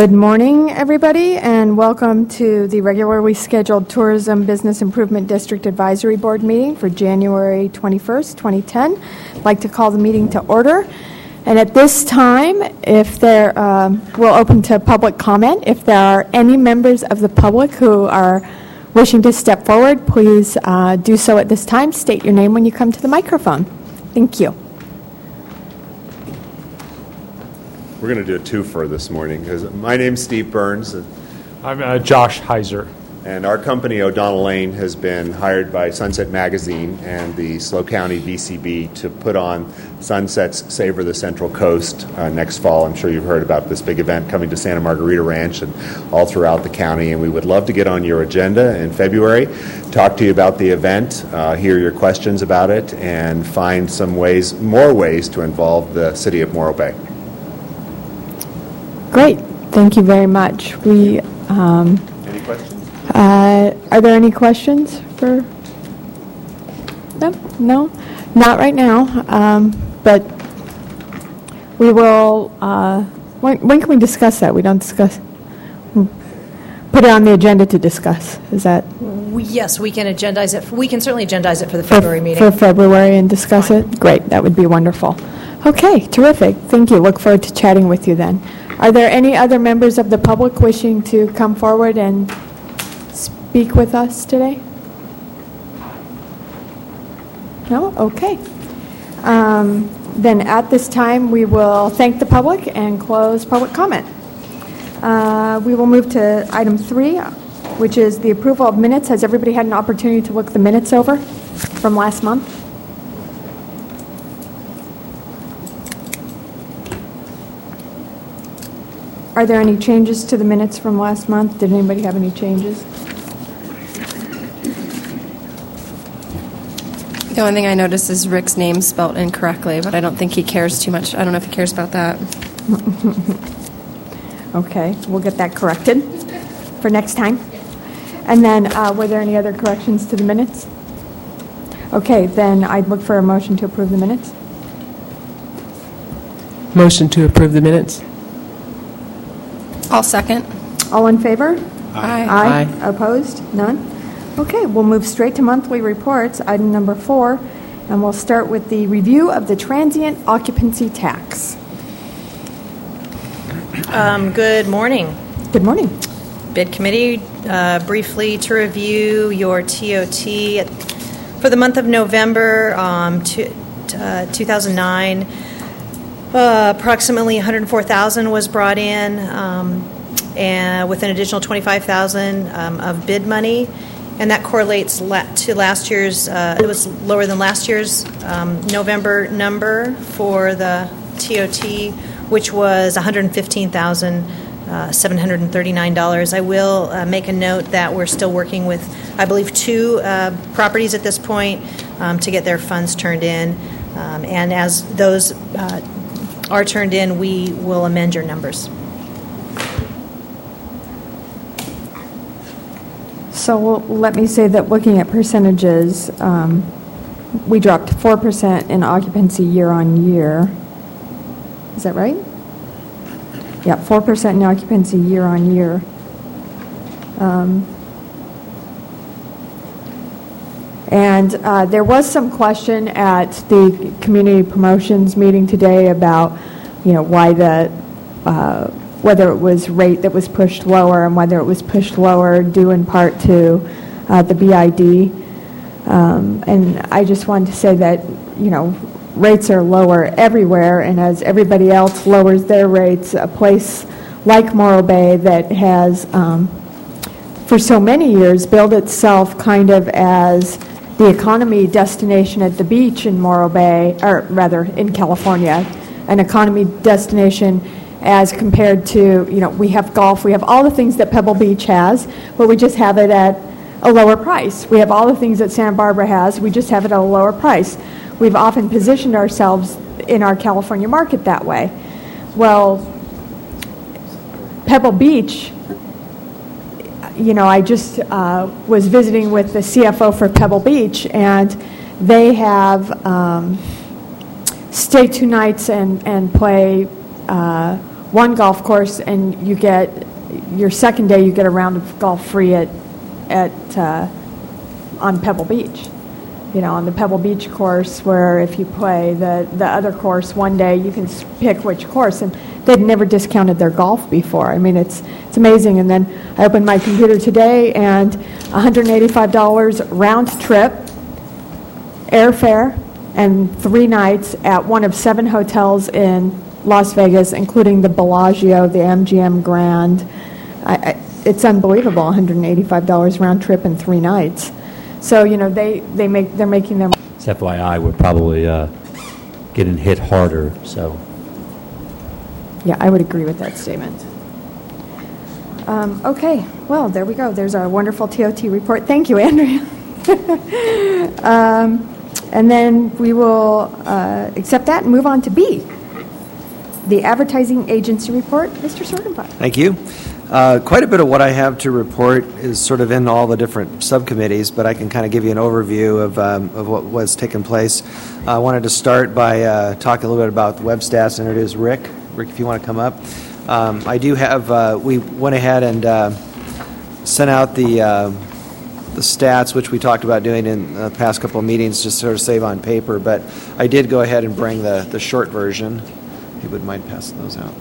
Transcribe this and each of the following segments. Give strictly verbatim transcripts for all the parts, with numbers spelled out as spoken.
Good morning, everybody, and welcome to the regularly scheduled Tourism Business Improvement District Advisory Board meeting for January twenty-first, twenty ten. I'd like to call the meeting to order. And at this time, if there, um, we'll open to public comment. If there are any members of the public who are wishing to step forward, please uh, do so at this time. State your name when you come to the microphone. Thank you. We're going to do a twofer this morning. My name's Steve Burns. I'm uh, Josh Heiser. And our company, O'Donnell Lane, has been hired by Sunset Magazine and the SLO County V C B to put on Sunset's Savor the Central Coast uh, next fall. I'm sure you've heard about this big event coming to Santa Margarita Ranch and all throughout the county. And we would love to get on your agenda in February, talk to you about the event, uh, hear your questions about it, and find some ways, more ways to involve the city of Morro Bay. Great. Thank you very much. We um, Any questions? Uh, are there any questions for them? No? Not right now. Um, but we will, uh, when, when can we discuss that? We don't discuss. Put it on the agenda to discuss. Is that? We, yes, we can agendize it. We can certainly agendize it for the February for, meeting. For February and discuss Fine. it? Great. That would be wonderful. Okay. Terrific. Thank you. Look forward to chatting with you then. Are there any other members of the public wishing to come forward and speak with us today? No? Okay. Um, then at this time, we will thank the public and close public comment. Uh, we will move to item three, which is the approval of minutes. Has everybody had an opportunity to look the minutes over from last month? Are there any changes to the minutes from last month? Did anybody have any changes? The only thing I noticed is Rick's name spelled incorrectly, but I don't think he cares too much. I don't know if he cares about that. Okay, we'll get that corrected for next time. And then, uh, were there any other corrections to the minutes? Okay, then I'd look for a motion to approve the minutes. Motion to approve the minutes. I'll second. All in favor? Aye. Aye. Aye. Opposed? None? Okay, we'll move straight to monthly reports, item number four, and we'll start with the review of the transient occupancy tax. Um, good morning. Good morning. Bid committee, uh, briefly to review your T O T for the month of November um, to, uh, two thousand nine. Uh, approximately one hundred four thousand was brought in, um, and with an additional twenty-five thousand um, of bid money, and that correlates la- to last year's. Uh, it was lower than last year's um, November number for the T O T, which was one hundred fifteen thousand seven hundred thirty-nine dollars. I will uh, make a note that we're still working with, I believe, two uh, properties at this point um, to get their funds turned in, um, and as those uh, are turned in, we will amend your numbers. So we'll, let me say that looking at percentages, um, we dropped four percent in occupancy year on year. Is that right? Yeah, four percent in occupancy year on year. Um, And uh, there was some question at the community promotions meeting today about, you know, why the, uh, whether it was rate that was pushed lower and whether it was pushed lower due in part to uh, the B I D. Um, and I just wanted to say that, you know, rates are lower everywhere, and as everybody else lowers their rates, a place like Morro Bay that has, um, for so many years, billed itself kind of as the economy destination at the beach in Morro Bay, or rather in California, an economy destination as compared to, you know, we have golf, we have all the things that Pebble Beach has, but we just have it at a lower price. We have all the things that Santa Barbara has, we just have it at a lower price. We've often positioned ourselves in our California market that way. Well, Pebble Beach, you know, I just uh, was visiting with the C F O for Pebble Beach, and they have um, stay two nights and, and play uh, one golf course, and you get, your second day, you get a round of golf free at, at uh, on Pebble Beach. You know, on the Pebble Beach course, where if you play the, the other course one day, you can s- pick which course. And they'd never discounted their golf before. I mean, it's it's amazing. And then I opened my computer today, and one hundred eighty-five dollars round trip, airfare, and three nights at one of seven hotels in Las Vegas, including the Bellagio, the M G M Grand. I, I, it's unbelievable, one hundred eighty-five dollars round trip and three nights. So, you know, they, they make, they're making their... It's F Y I, we're probably uh, getting hit harder, so. Yeah, I would agree with that statement. Um, okay, well, there we go. There's our wonderful T O T report. Thank you, Andrea. um, and then we will uh, accept that and move on to B, the advertising agency report. Mister Sorgenbach. Thank you. Uh, quite a bit of what I have to report is sort of in all the different subcommittees, but I can kind of give you an overview of, um, of what was taking place. I wanted to start by uh, talking a little bit about the web stats and introduce Rick. Rick, if you want to come up. Um, I do have, uh, we went ahead and uh, sent out the uh, the stats, which we talked about doing in the past couple of meetings, just sort of save on paper, but I did go ahead and bring the, the short version. If you wouldn't mind passing those out.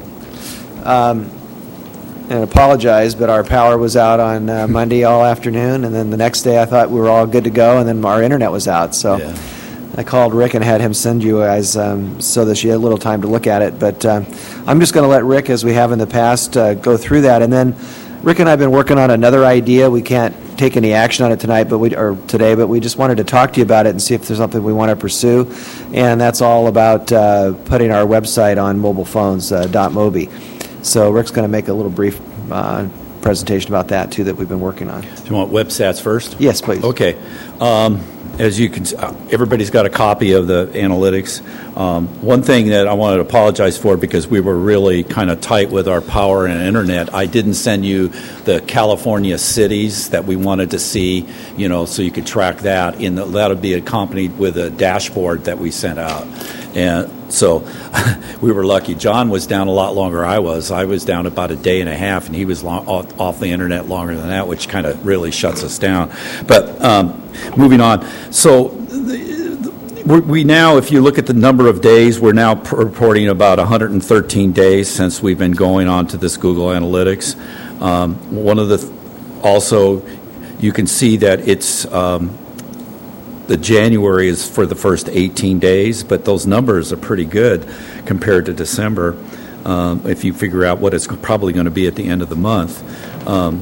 Um, and apologize, but our power was out on uh, Monday all afternoon, and then the next day I thought we were all good to go, and then our internet was out. So yeah. I called Rick and had him send you guys um, so that you had a little time to look at it. But uh, I'm just going to let Rick, as we have in the past, uh, go through that. And then Rick and I have been working on another idea. We can't take any action on it tonight, but we or today, but we just wanted to talk to you about it and see if there's something we want to pursue. And that's all about uh, putting our website on mobile phones, uh, .mobi. So Rick's going to make a little brief uh, presentation about that, too, that we've been working on. Do you want web stats first? Yes, please. Okay. Um, as you can, uh, everybody's got a copy of the analytics. Um, one thing that I wanted to apologize for, because we were really kind of tight with our power and internet, I didn't send you the California cities that we wanted to see, you know, so you could track that. In the, that'll be accompanied with a dashboard that we sent out. And so we were lucky. John was down a lot longer than I was. I was down about a day and a half, and he was long, off, off the internet longer than that, which kind of really shuts us down. But um, moving on. So the, the, we now, if you look at the number of days, we're now reporting about one hundred thirteen days since we've been going on to this Google Analytics. Um, one of the, also, you can see that it's, um, the January is for the first eighteen days, but those numbers are pretty good compared to December, um, if you figure out what it's probably going to be at the end of the month. Um,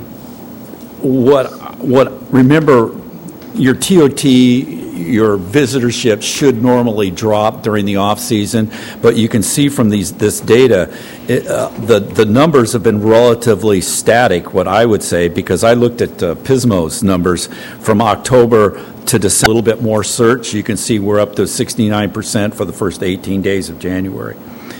what, what, remember, your T O T, your visitorship should normally drop during the off season, but you can see from these this data, it, uh, the the numbers have been relatively static. What I would say, because I looked at uh, Pismo's numbers from October to December, a little bit more search. You can see we're up to sixty-nine percent for the first eighteen days of January.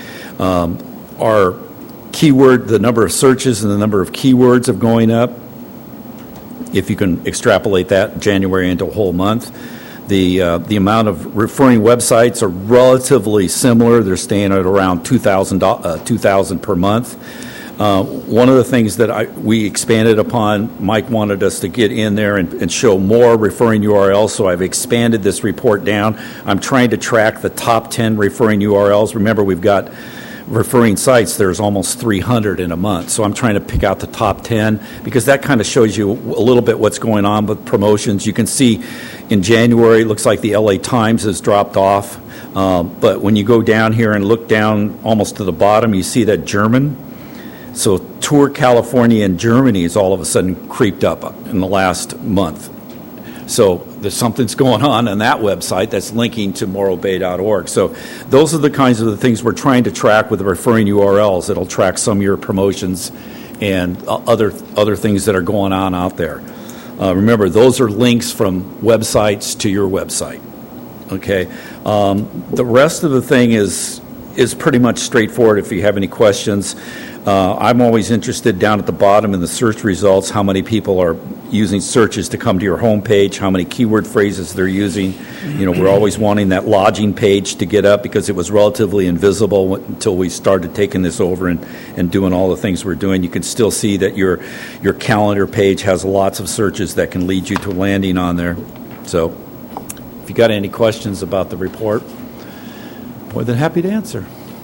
Um, our keyword, the number of searches and the number of keywords are going up. If you can extrapolate that January into a whole month. The uh, the amount of referring websites are relatively similar. They're staying at around two thousand uh, two thousand per month. Uh, one of the things that I, we expanded upon, Mike wanted us to get in there and, and show more referring U R Ls, so I've expanded this report down. I'm trying to track the top ten referring U R Ls. Remember, we've got referring sites, there's almost three hundred in a month. So I'm trying to pick out the top ten because that kind of shows you a little bit what's going on with promotions. You can see in January, it looks like the L A Times has dropped off. Um, but when you go down here and look down almost to the bottom, you see that German. So Tour California and Germany is all of a sudden creeped up in the last month. So there's something's going on on that website that's linking to morro bay dot org. So those are the kinds of the things we're trying to track with the referring U R Ls. It'll track some of your promotions and other other things that are going on out there. Uh, remember, those are links from websites to your website. Okay. Um, the rest of the thing is is pretty much straightforward if you have any questions. Uh, I'm always interested down at the bottom in the search results, how many people are using searches to come to your home page, how many keyword phrases they're using. You know, we're always wanting that lodging page to get up because it was relatively invisible until we started taking this over and, and doing all the things we're doing. You can still see that your your calendar page has lots of searches that can lead you to landing on there. So if you got any questions about the report, more than happy to answer.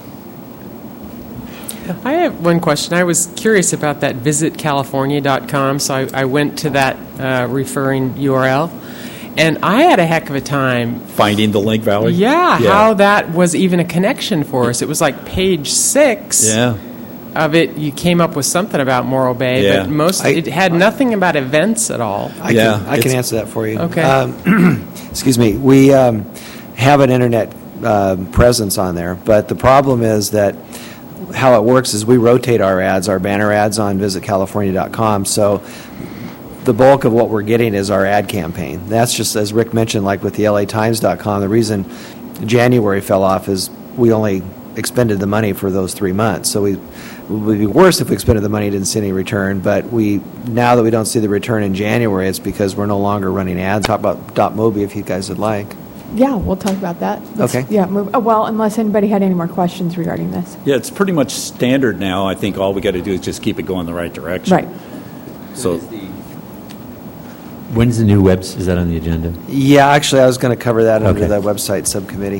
I have one question. I was curious about that visit california dot com, so I, I went to that uh, referring U R L, and I had a heck of a time finding the link, Valerie? Yeah, yeah. how that was even a connection for us. It was like page six yeah. of it. You came up with something about Morro Bay, Yeah. but most I- it had nothing about events at all. I Yeah, can, I can it's- answer that for you. Okay. Um, excuse me. We um, have an internet uh, presence on there, but the problem is that how it works is we rotate our ads, our banner ads on visit california dot com. So the bulk of what we're getting is our ad campaign. That's just, as Rick mentioned, like with the L A times dot com, the reason January fell off is we only expended the money for those three months. So we, it would be worse if we expended the money and didn't see any return. But we now that we don't see the return in January, it's because we're no longer running ads. Talk about .mobi if you guys would like. Yeah, we'll talk about that. Let's- Okay. Yeah, move, oh, well, unless anybody had any more questions regarding this. Yeah, it's pretty much standard now. I think all we got to do is just keep it going the right direction. Right. So When's the new webs? Is that on the agenda? Yeah, actually, I was going to cover that under Okay. the website subcommittee.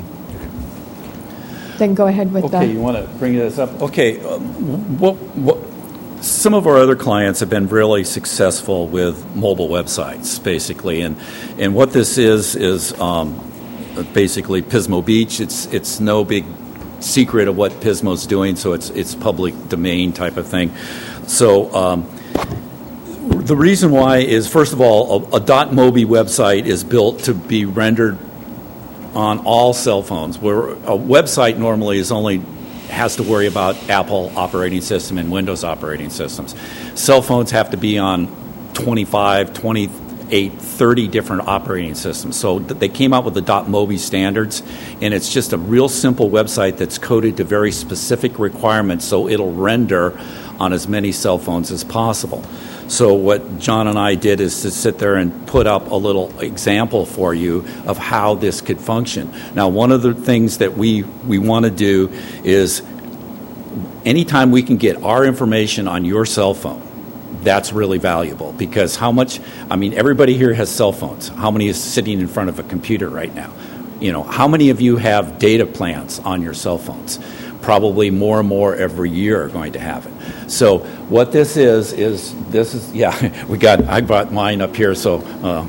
Then go ahead with Okay, you the, want to bring this up? Okay, um, what, what, some of our other clients have been really successful with mobile websites, basically, and and what this is is um, basically Pismo Beach. It's it's no big secret of what Pismo's doing, so it's it's public domain type of thing. So. Um, The reason why is, first of all, a, a .mobi website is built to be rendered on all cell phones, where a website normally is only has to worry about Apple operating system and Windows operating systems. Cell phones have to be on twenty-five, twenty-eight, thirty different operating systems. So th- they came out with the .mobi standards, and it's just a real simple website that's coded to very specific requirements, so it'll render on as many cell phones as possible. So what John and I did is to sit there and put up a little example for you of how this could function. Now, one of the things that we, we want to do is anytime we can get our information on your cell phone, that's really valuable, because how much, I mean, everybody here has cell phones. How many is sitting in front of a computer right now? You know, how many of you have data plans on your cell phones? Probably more and more every year are going to have it. So what this is, is this is, yeah, we got, I brought mine up here, so uh,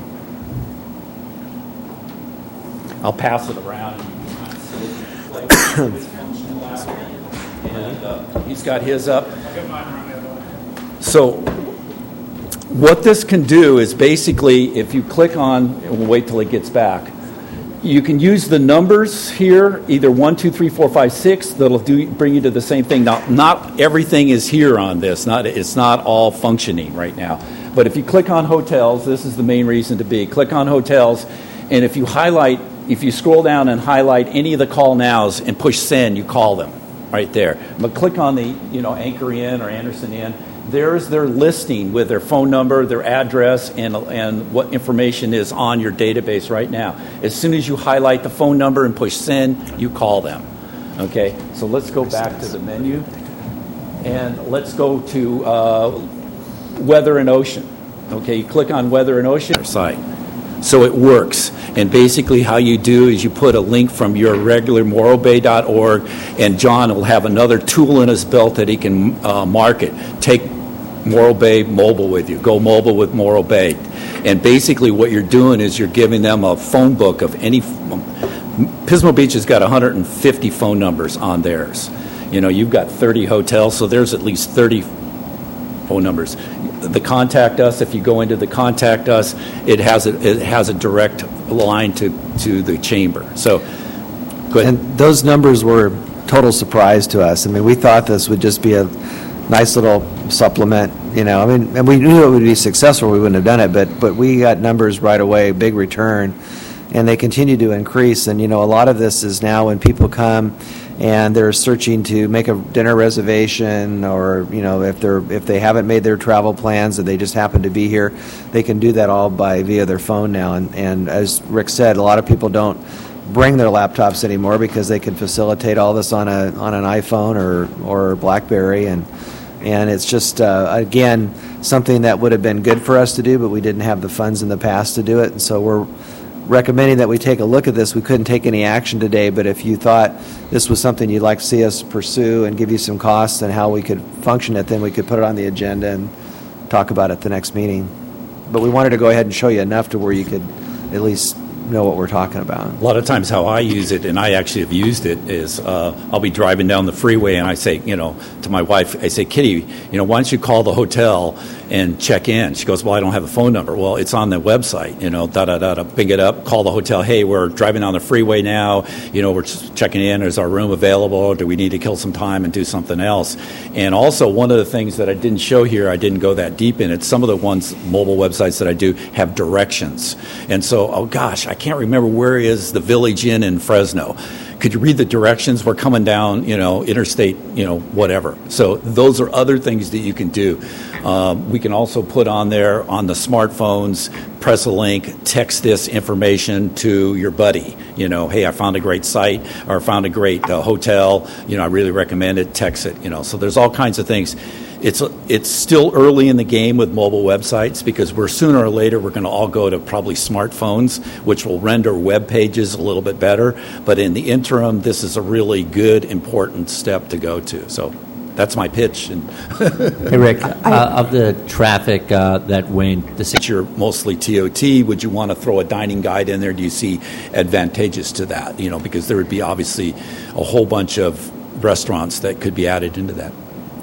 I'll pass it around. And uh, he's got his up. So what this can do is basically, if you click on, and we'll wait till it gets back, you can use the numbers here, either one, two, three, four, five, six. That'll do bring you to the same thing. Now, not everything is here on this. Not it's not all functioning right now. But if you click on hotels, this is the main reason to be. Click on hotels, and if you highlight, if you scroll down and highlight any of the call nows and push send, you call them right there. But click on the you know Anchor Inn or Anderson Inn. There's their listing with their phone number, their address, and and what information is on your database right now. As soon as you highlight the phone number and push send, you call them. Okay, so let's go back to the menu, and let's go to uh, weather and ocean. Okay, you click on weather and ocean site. So it works. And basically how you do is you put a link from your regular morro bay dot org, and John will have another tool in his belt that he can uh, market. Take Morro Bay mobile with you. Go mobile with Morro Bay. And basically what you're doing is you're giving them a phone book of any... Pismo Beach has got one hundred fifty phone numbers on theirs. You know, you've got thirty hotels, so there's at least thirty phone numbers. The contact us, if you go into the contact us, it has a, it has a direct line to, to the chamber. So, go ahead. And those numbers were total surprise to us. I mean, we thought this would just be a nice little supplement, you know. I mean, and we knew it would be successful. We wouldn't have done it, but but we got numbers right away, big return, and they continue to increase. And you know, a lot of this is now when people come and they're searching to make a dinner reservation, or you know, if they're if they haven't made their travel plans and they just happen to be here, they can do that all by via their phone now. And, and as Rick said, a lot of people don't bring their laptops anymore because they can facilitate all this on a on an iPhone or or BlackBerry, and and it's just uh, again something that would have been good for us to do, but we didn't have the funds in the past to do it, and so we're recommending that we take a look at this. We couldn't take any action today, but if you thought this was something you'd like to see us pursue and give you some costs and how we could function it, then we could put it on the agenda and talk about it at the next meeting. But we wanted to go ahead and show you enough to where you could at least know what we're talking about. A lot of times how I use it, and I actually have used it, is uh, I'll be driving down the freeway and I say, you know, to my wife, I say, Kitty, you know, why don't you call the hotel and check in? She goes, well, I don't have a phone number. Well, it's on the website, you know, da-da-da-da, pick it up, call the hotel, hey, we're driving down the freeway now, you know, we're just checking in, is our room available, do we need to kill some time and do something else? And also, one of the things that I didn't show here, I didn't go that deep in it, some of the ones, mobile websites that I do have directions. And so, oh gosh, I can't remember where is the Village Inn in Fresno. Could you read the directions? We're coming down, you know, interstate, you know, whatever. So those are other things that you can do. Um, we can also put on there on the smartphones, press a link, text this information to your buddy. You know, hey, I found a great site, or I found a great uh, hotel. You know, I really recommend it. Text it. You know, so there's all kinds of things. It's it's still early in the game with mobile websites, because we're sooner or later we're going to all go to probably smartphones, which will render web pages a little bit better. But in the interim, this is a really good, important step to go to. So that's my pitch. And hey, Rick, uh, of the traffic uh, that went, the since you're mostly T O T, would you want to throw a dining guide in there? Do you see advantages to that? You know, because there would be obviously a whole bunch of restaurants that could be added into that.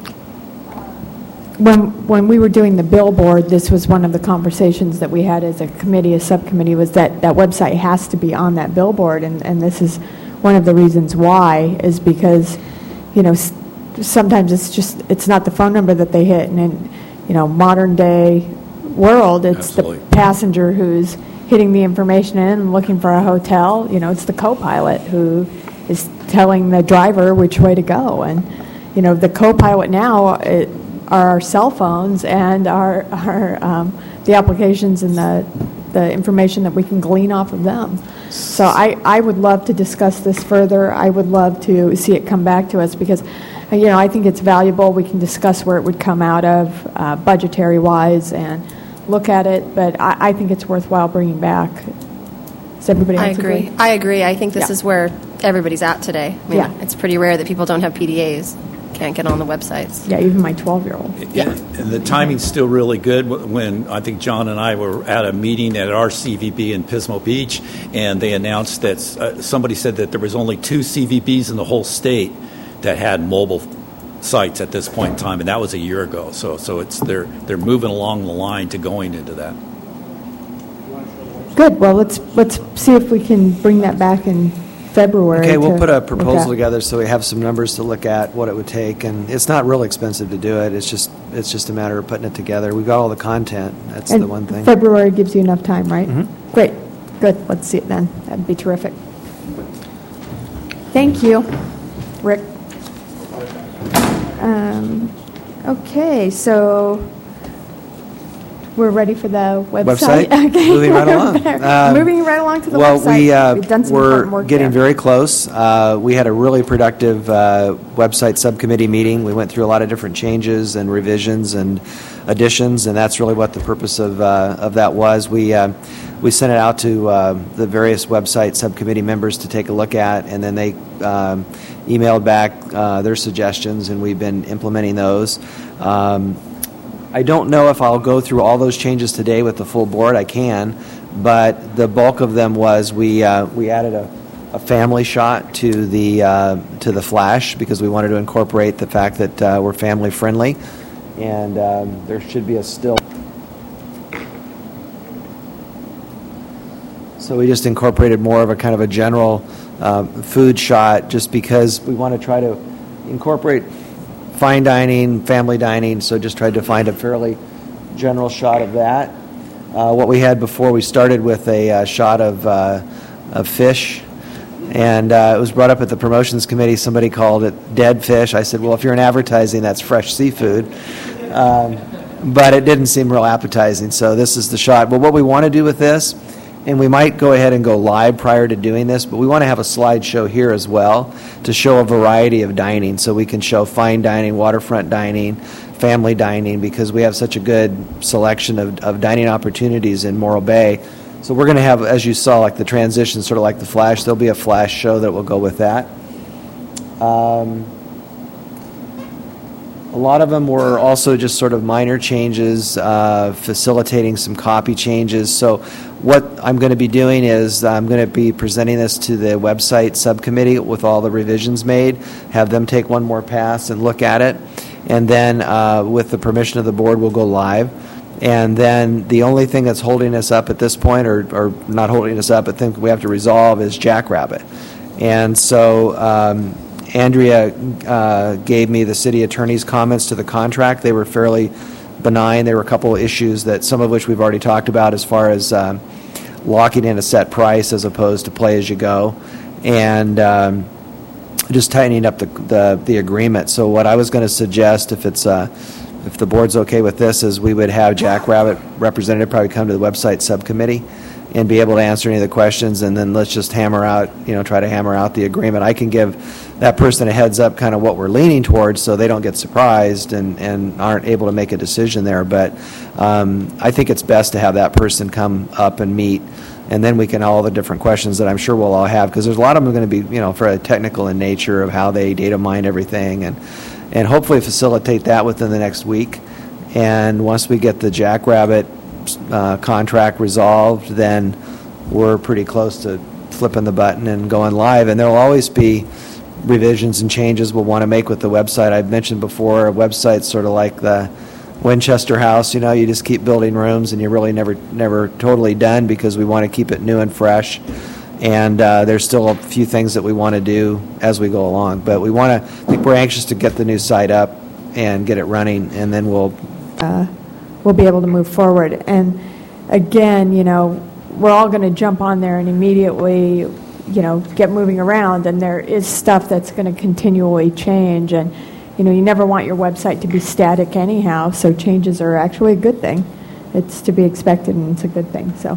When when we were doing the billboard, this was one of the conversations that we had as a committee, a subcommittee, was that that website has to be on that billboard, and, and this is one of the reasons why, is because, you know, s- sometimes it's just, it's not the phone number that they hit, and in, you know, modern day world, it's Absolutely. the passenger who's hitting the information in and looking for a hotel. You know, it's the co-pilot who is telling the driver which way to go, and, you know, the co-pilot now, it, are our cell phones and our, our um, the applications and the the information that we can glean off of them. So I, I would love to discuss this further. I would love to see it come back to us, because, you know, I think it's valuable. We can discuss where it would come out of, uh, budgetary wise, and look at it. But I, I think it's worthwhile bringing back. Does everybody else I agree. I agree. I think this Yeah. is where everybody's at today. I mean, Yeah. It's pretty rare that people don't have P D As, can't get on the websites. Yeah, even my twelve-year-old. Yeah, and the timing's still really good. When I think John and I were at a meeting at our C V B in Pismo Beach, and they announced that uh, somebody said that there was only two C V Bs in the whole state that had mobile sites at this point in time, and that was a year ago. So, so it's they're they're moving along the line to going into that. Good. Well, let's let's see if we can bring that back in February. Okay, we'll to put a look proposal at. together so we have some numbers to look at, what it would take, and it's not real expensive to do it. It's just it's just a matter of putting it together. We've got all the content. That's And the one thing. February gives you enough time, right? Mhm. Great. Good. Let's see it then. That'd be terrific. Thank you, Rick. Um, okay, so we're ready for the website. Website? Okay. Moving right along. Um, Moving right along to the well, website. we, uh, We've done some we're important work getting there. very close. Uh, we had a really productive uh, website subcommittee meeting. We went through a lot of different changes and revisions and additions, and that's really what the purpose of uh, of that was. We uh, we sent it out to uh, the various website subcommittee members to take a look at, and then they um, emailed back uh, their suggestions, and we've been implementing those. Um, I don't know if I'll go through all those changes today with the full board. I can, but the bulk of them was we uh, we added a, a family shot to the uh, to the flash, because we wanted to incorporate the fact that uh, we're family friendly, and um, there should be a still. So we just incorporated more of a kind of a general uh, food shot, just because we want to try to incorporate fine dining, family dining, so just tried to find a fairly general shot of that. Uh, what we had before, we started with a uh, shot of, uh, of fish, And uh, it was brought up at the promotions committee. Somebody called it dead fish. I said, well, if you're in advertising, that's fresh seafood. Um, but it didn't seem real appetizing, so this is the shot. But what we want to do with this, and we might go ahead and go live prior to doing this, but we want to have a slideshow here as well to show a variety of dining. So we can show fine dining, waterfront dining, family dining, because we have such a good selection of, of dining opportunities in Morro Bay. So we're going to have, as you saw, like the transition, sort of like the flash. There'll be a flash show that will go with that. Um, a lot of them were also just sort of minor changes, uh, facilitating some copy changes. So what I'm going to be doing is I'm going to be presenting this to the website subcommittee with all the revisions made, have them take one more pass and look at it, and then uh, with the permission of the board, we'll go live. And then the only thing that's holding us up at this point, or, or not holding us up, but think we have to resolve, is Jackrabbit. And so um, Andrea uh, gave me the city attorney's comments to the contract. They were fairly benign. There were a couple of issues that some of which we've already talked about, as far as um, locking in a set price as opposed to play as you go, and um, just tightening up the, the the agreement. So what I was going to suggest, if it's uh, if the board's okay with this, is we would have Jackrabbit representative probably come to the website subcommittee and be able to answer any of the questions, and then let's just hammer out, you know, try to hammer out the agreement. I can give that person a heads up kind of what we're leaning towards so they don't get surprised and, and aren't able to make a decision there. But um, I think it's best to have that person come up and meet, and then we can all the different questions that I'm sure we'll all have, because there's a lot of them going to be, you know, for a technical in nature of how they data mine everything, and and hopefully facilitate that within the next week. And once we get the Jackrabbit uh, contract resolved, then we're pretty close to flipping the button and going live. And there will always be revisions and changes we'll want to make with the website. I've mentioned before, a website's sort of like the Winchester House. You know, you just keep building rooms and you're really never never totally done, because we want to keep it new and fresh. And uh, there's still a few things that we want to do as we go along. But we want to, I think we're anxious to get the new site up and get it running, and then we'll uh, we'll be able to move forward. And again, you know, we're all going to jump on there and immediately, you know, get moving around, and there is stuff that's going to continually change. And, you know, you never want your website to be static anyhow, so changes are actually a good thing. It's to be expected, and it's a good thing. So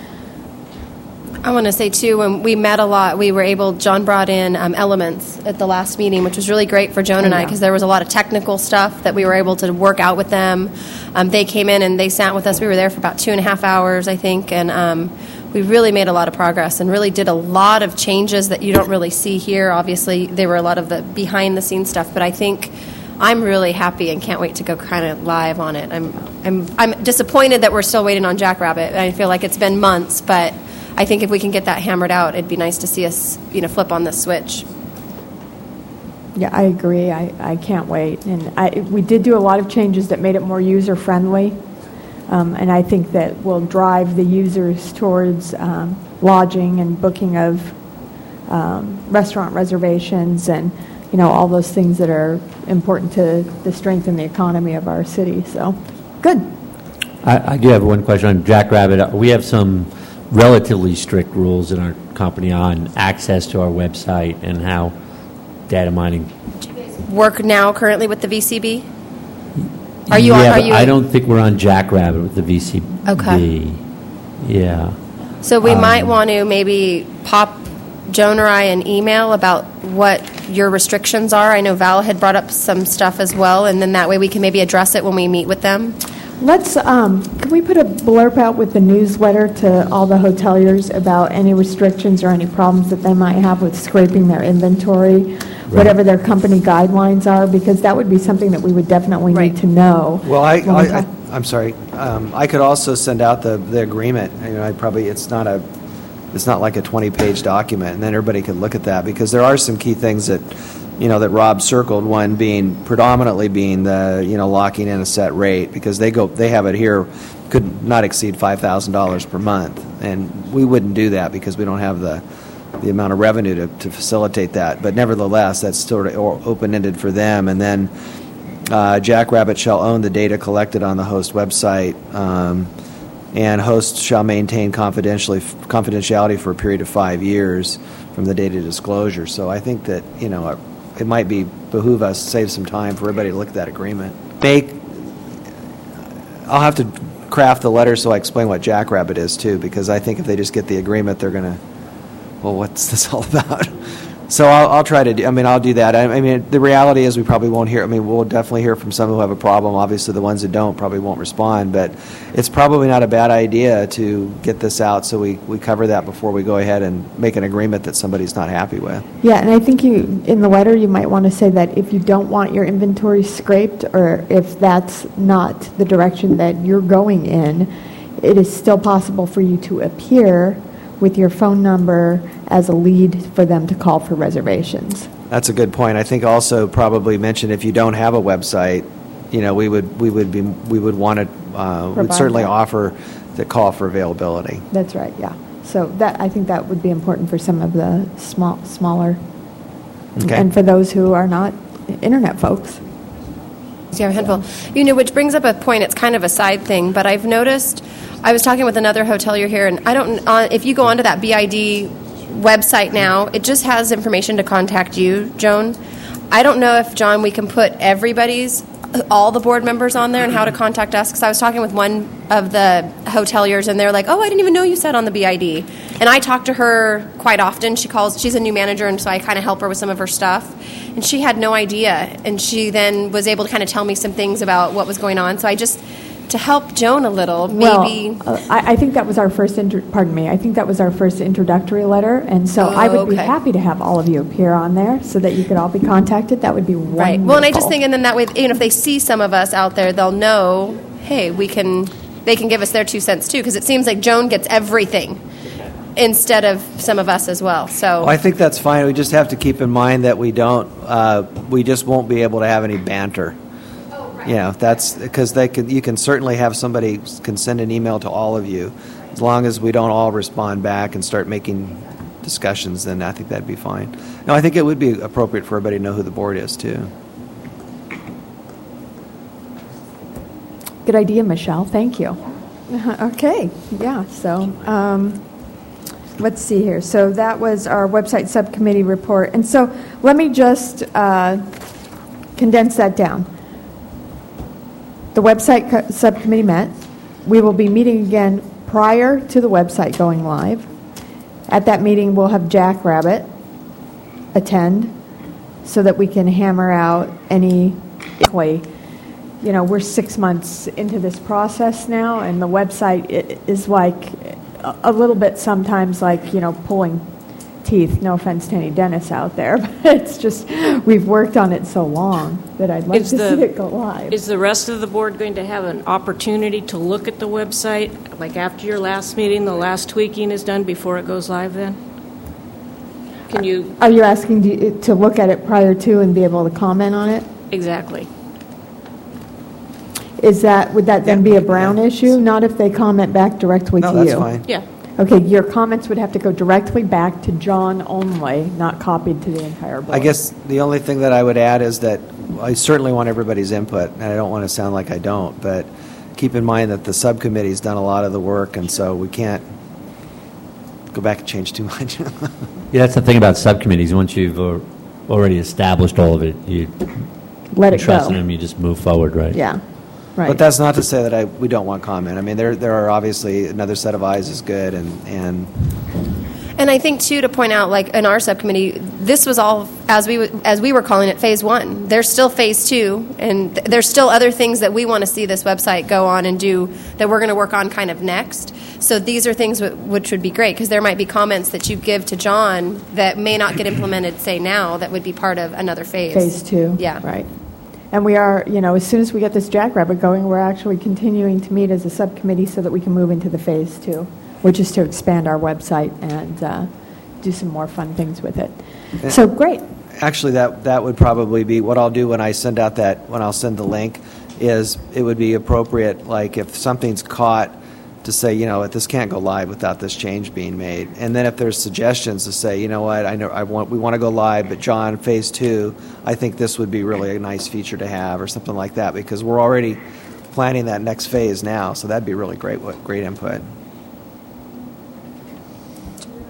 I want to say, too, when we met a lot, we were able, John brought in um, Elements at the last meeting, which was really great for Joan and I, because there was a lot of technical stuff that we were able to work out with them. Um, they came in and they sat with us. We were there for about two and a half hours, I think, and um, we really made a lot of progress and really did a lot of changes that you don't really see here. Obviously, there were a lot of the behind-the-scenes stuff, but I think I'm really happy and can't wait to go kind of live on it. I'm, I'm, I'm disappointed that we're still waiting on Jackrabbit. I feel like it's been months, but I think if we can get that hammered out, it'd be nice to see us, you know, flip on this switch. yeah, I agree. I, I can't wait. And I, we did do a lot of changes that made it more user-friendly, um, and I think that will drive the users towards um, lodging and booking of um, restaurant reservations and, you know, all those things that are important to the strength and the economy of our city. So, good. I, I do have one question on Jackrabbit. We have some relatively strict rules in our company on access to our website and how data mining. Do you guys work now currently with the V C B? Are you? Yeah, on, are but you? I don't think we're on Jackrabbit with the V C B. Okay. Yeah. So we um, might want to maybe pop Joan or I an email about what your restrictions are. I know Val had brought up some stuff as well, and then that way we can maybe address it when we meet with them. Let's, um, can we put a blurb out with the newsletter to all the hoteliers about any restrictions or any problems that they might have with scraping their inventory, right, whatever their company guidelines are, because that would be something that we would definitely right. need to know. Well, I, when we I, I talk- I'm sorry. Um, I could also send out the, the agreement. You know, I probably, it's not a, it's not like a twenty-page document, and then everybody could look at that, because there are some key things that, you know, that Rob circled, one being predominantly being the, you know, locking in a set rate, because they go, they have it here, could not exceed five thousand dollars per month, and we wouldn't do that because we don't have the, the amount of revenue to, to facilitate that. But nevertheless, that's sort of open-ended for them. And then uh, Jackrabbit shall own the data collected on the host website, um, and hosts shall maintain confidentially confidentiality for a period of five years from the data disclosure. So I think that, you know, it, it might be behoove us to save some time for everybody to look at that agreement. Make, I'll have to craft the letter so I explain what Jackrabbit is too, because I think if they just get the agreement, they're going to, well, what's this all about? So I'll, I'll try to do, I mean, I'll do that. I, I mean, the reality is we probably won't hear, I mean, we'll definitely hear from some who have a problem. Obviously, the ones that don't probably won't respond, but it's probably not a bad idea to get this out so we, we cover that before we go ahead and make an agreement that somebody's not happy with. Yeah, and I think you, in the letter, you might want to say that if you don't want your inventory scraped, or if that's not the direction that you're going in, it is still possible for you to appear with your phone number as a lead for them to call for reservations. That's a good point. I think also probably mention if you don't have a website, you know, we would we would be we would want to uh, would certainly that. offer the call for availability. That's right. Yeah. So that I think that would be important for some of the small smaller, Okay. and for those who are not internet folks. Yeah, a handful. You know, which brings up a point. It's kind of a side thing, but I've noticed. I was talking with another hotelier here, and I don't. Uh, if you go onto that B I D website now, it just has information to contact you, Joan. I don't know if, John, we can put everybody's, all the board members on there and how to contact us, because I was talking with one of the hoteliers, and they're like, oh, I didn't even know you said on the B I D. And I talk to her quite often. She calls, she's a new manager, and so I kind of help her with some of her stuff. And she had no idea, and she then was able to kind of tell me some things about what was going on. So I just, to help Joan a little, maybe. Well, uh, I, I think that was our first, intro, pardon me, I think that was our first introductory letter, and so Oh, I would be okay. happy to have all of you appear on there so that you could all be contacted. That would be wonderful. Right. Well, and I just think, and then that way, even if they see some of us out there, they'll know, hey, we can, they can give us their two cents too, because it seems like Joan gets everything instead of some of us as well. So Well, I think that's fine. We just have to keep in mind that we don't, uh, we just won't be able to have any banter. You know, that's because they can. You can certainly have somebody can send an email to all of you, as long as we don't all respond back and start making discussions. Then I think that'd be fine. No, I think it would be appropriate for everybody to know who the board is too. Good idea, Michelle. Thank you. Okay. Yeah. So um, let's see here. So that was our website subcommittee report, and so let me just uh, condense that down. The website co- subcommittee met. We will be meeting again prior to the website going live. At that meeting, we'll have Jackrabbit attend so that we can hammer out any, you know, we're six months into this process now, and the website i- is like a, a little bit sometimes like, you know, pulling teeth. No offense to any dentists out there, but it's just, we've worked on it so long that I'd like Is to the- see it go live. Is the rest of the board going to have an opportunity to look at the website, like after your last meeting, the last tweaking is done before it goes live then? Can you, Are you asking to, to look at it prior to and be able to comment on it? exactly. Is that, would that then be a Brown issue? Not if they comment back directly No, to you? that's fine. Yeah. Okay, your comments would have to go directly back to John only, not copied to the entire board. I guess the only thing that I would add is that I certainly want everybody's input, and I don't want to sound like I don't, but keep in mind that the subcommittee's done a lot of the work, and so we can't go back and change too much. Yeah, that's the thing about subcommittees. Once you've uh, already established all of it, you Let it trust go. in them, you just move forward, right? Yeah, right. But that's not to say that I, we don't want comment. I mean, there there are obviously another set of eyes is good, and, and And I think, too, to point out, like, in our subcommittee, this was all, as we w- as we were calling it, phase one. There's still phase two, and th- there's still other things that we want to see this website go on and do that we're going to work on kind of next. So these are things w- which would be great, because there might be comments that you give to John that may not get implemented, say, now, that would be part of another phase. Phase two. Yeah. Right. And we are, you know, as soon as we get this Jackrabbit going, we're actually continuing to meet as a subcommittee so that we can move into the phase two, which is to expand our website and uh, do some more fun things with it. So great. actually that that would probably be what I'll do when I send out that, when I'll send the link, is it would be appropriate, like if something's caught, to say, you know, this can't go live without this change being made. And then if there's suggestions to say, you know what, I know I want we want to go live, but John, phase two, I think this would be really a nice feature to have, or something like that, because we're already planning that next phase now. So that'd be really great, what great input.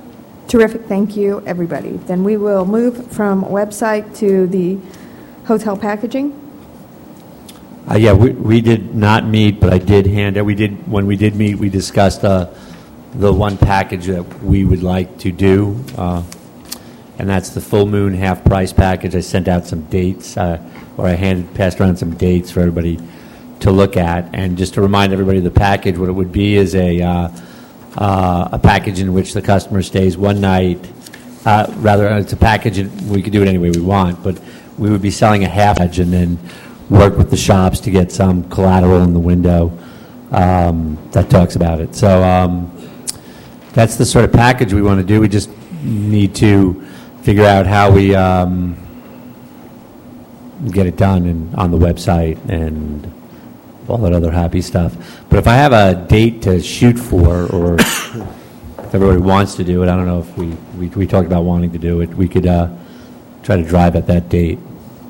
Terrific, thank you, everybody. Then we will move from website to the hotel packaging. Uh, yeah, we, we did not meet, but I did hand out, we did, when we did meet, we discussed uh, the one package that we would like to do, uh, and that's the full moon half price package. I sent out some dates, uh, or I handed, passed around some dates for everybody to look at. And just to remind everybody of the package, what it would be is a, uh, uh, a package in which the customer stays one night, uh, rather, it's a package, and we could do it any way we want, but we would be selling a half package and then work with the shops to get some collateral in the window um, that talks about it. So um, that's the sort of package we want to do. We just need to figure out how we um, get it done and on the website and all that other happy stuff. But if I have a date to shoot for, or if everybody wants to do it, I don't know if we, we, we talked about wanting to do it, we could uh, try to drive at that date.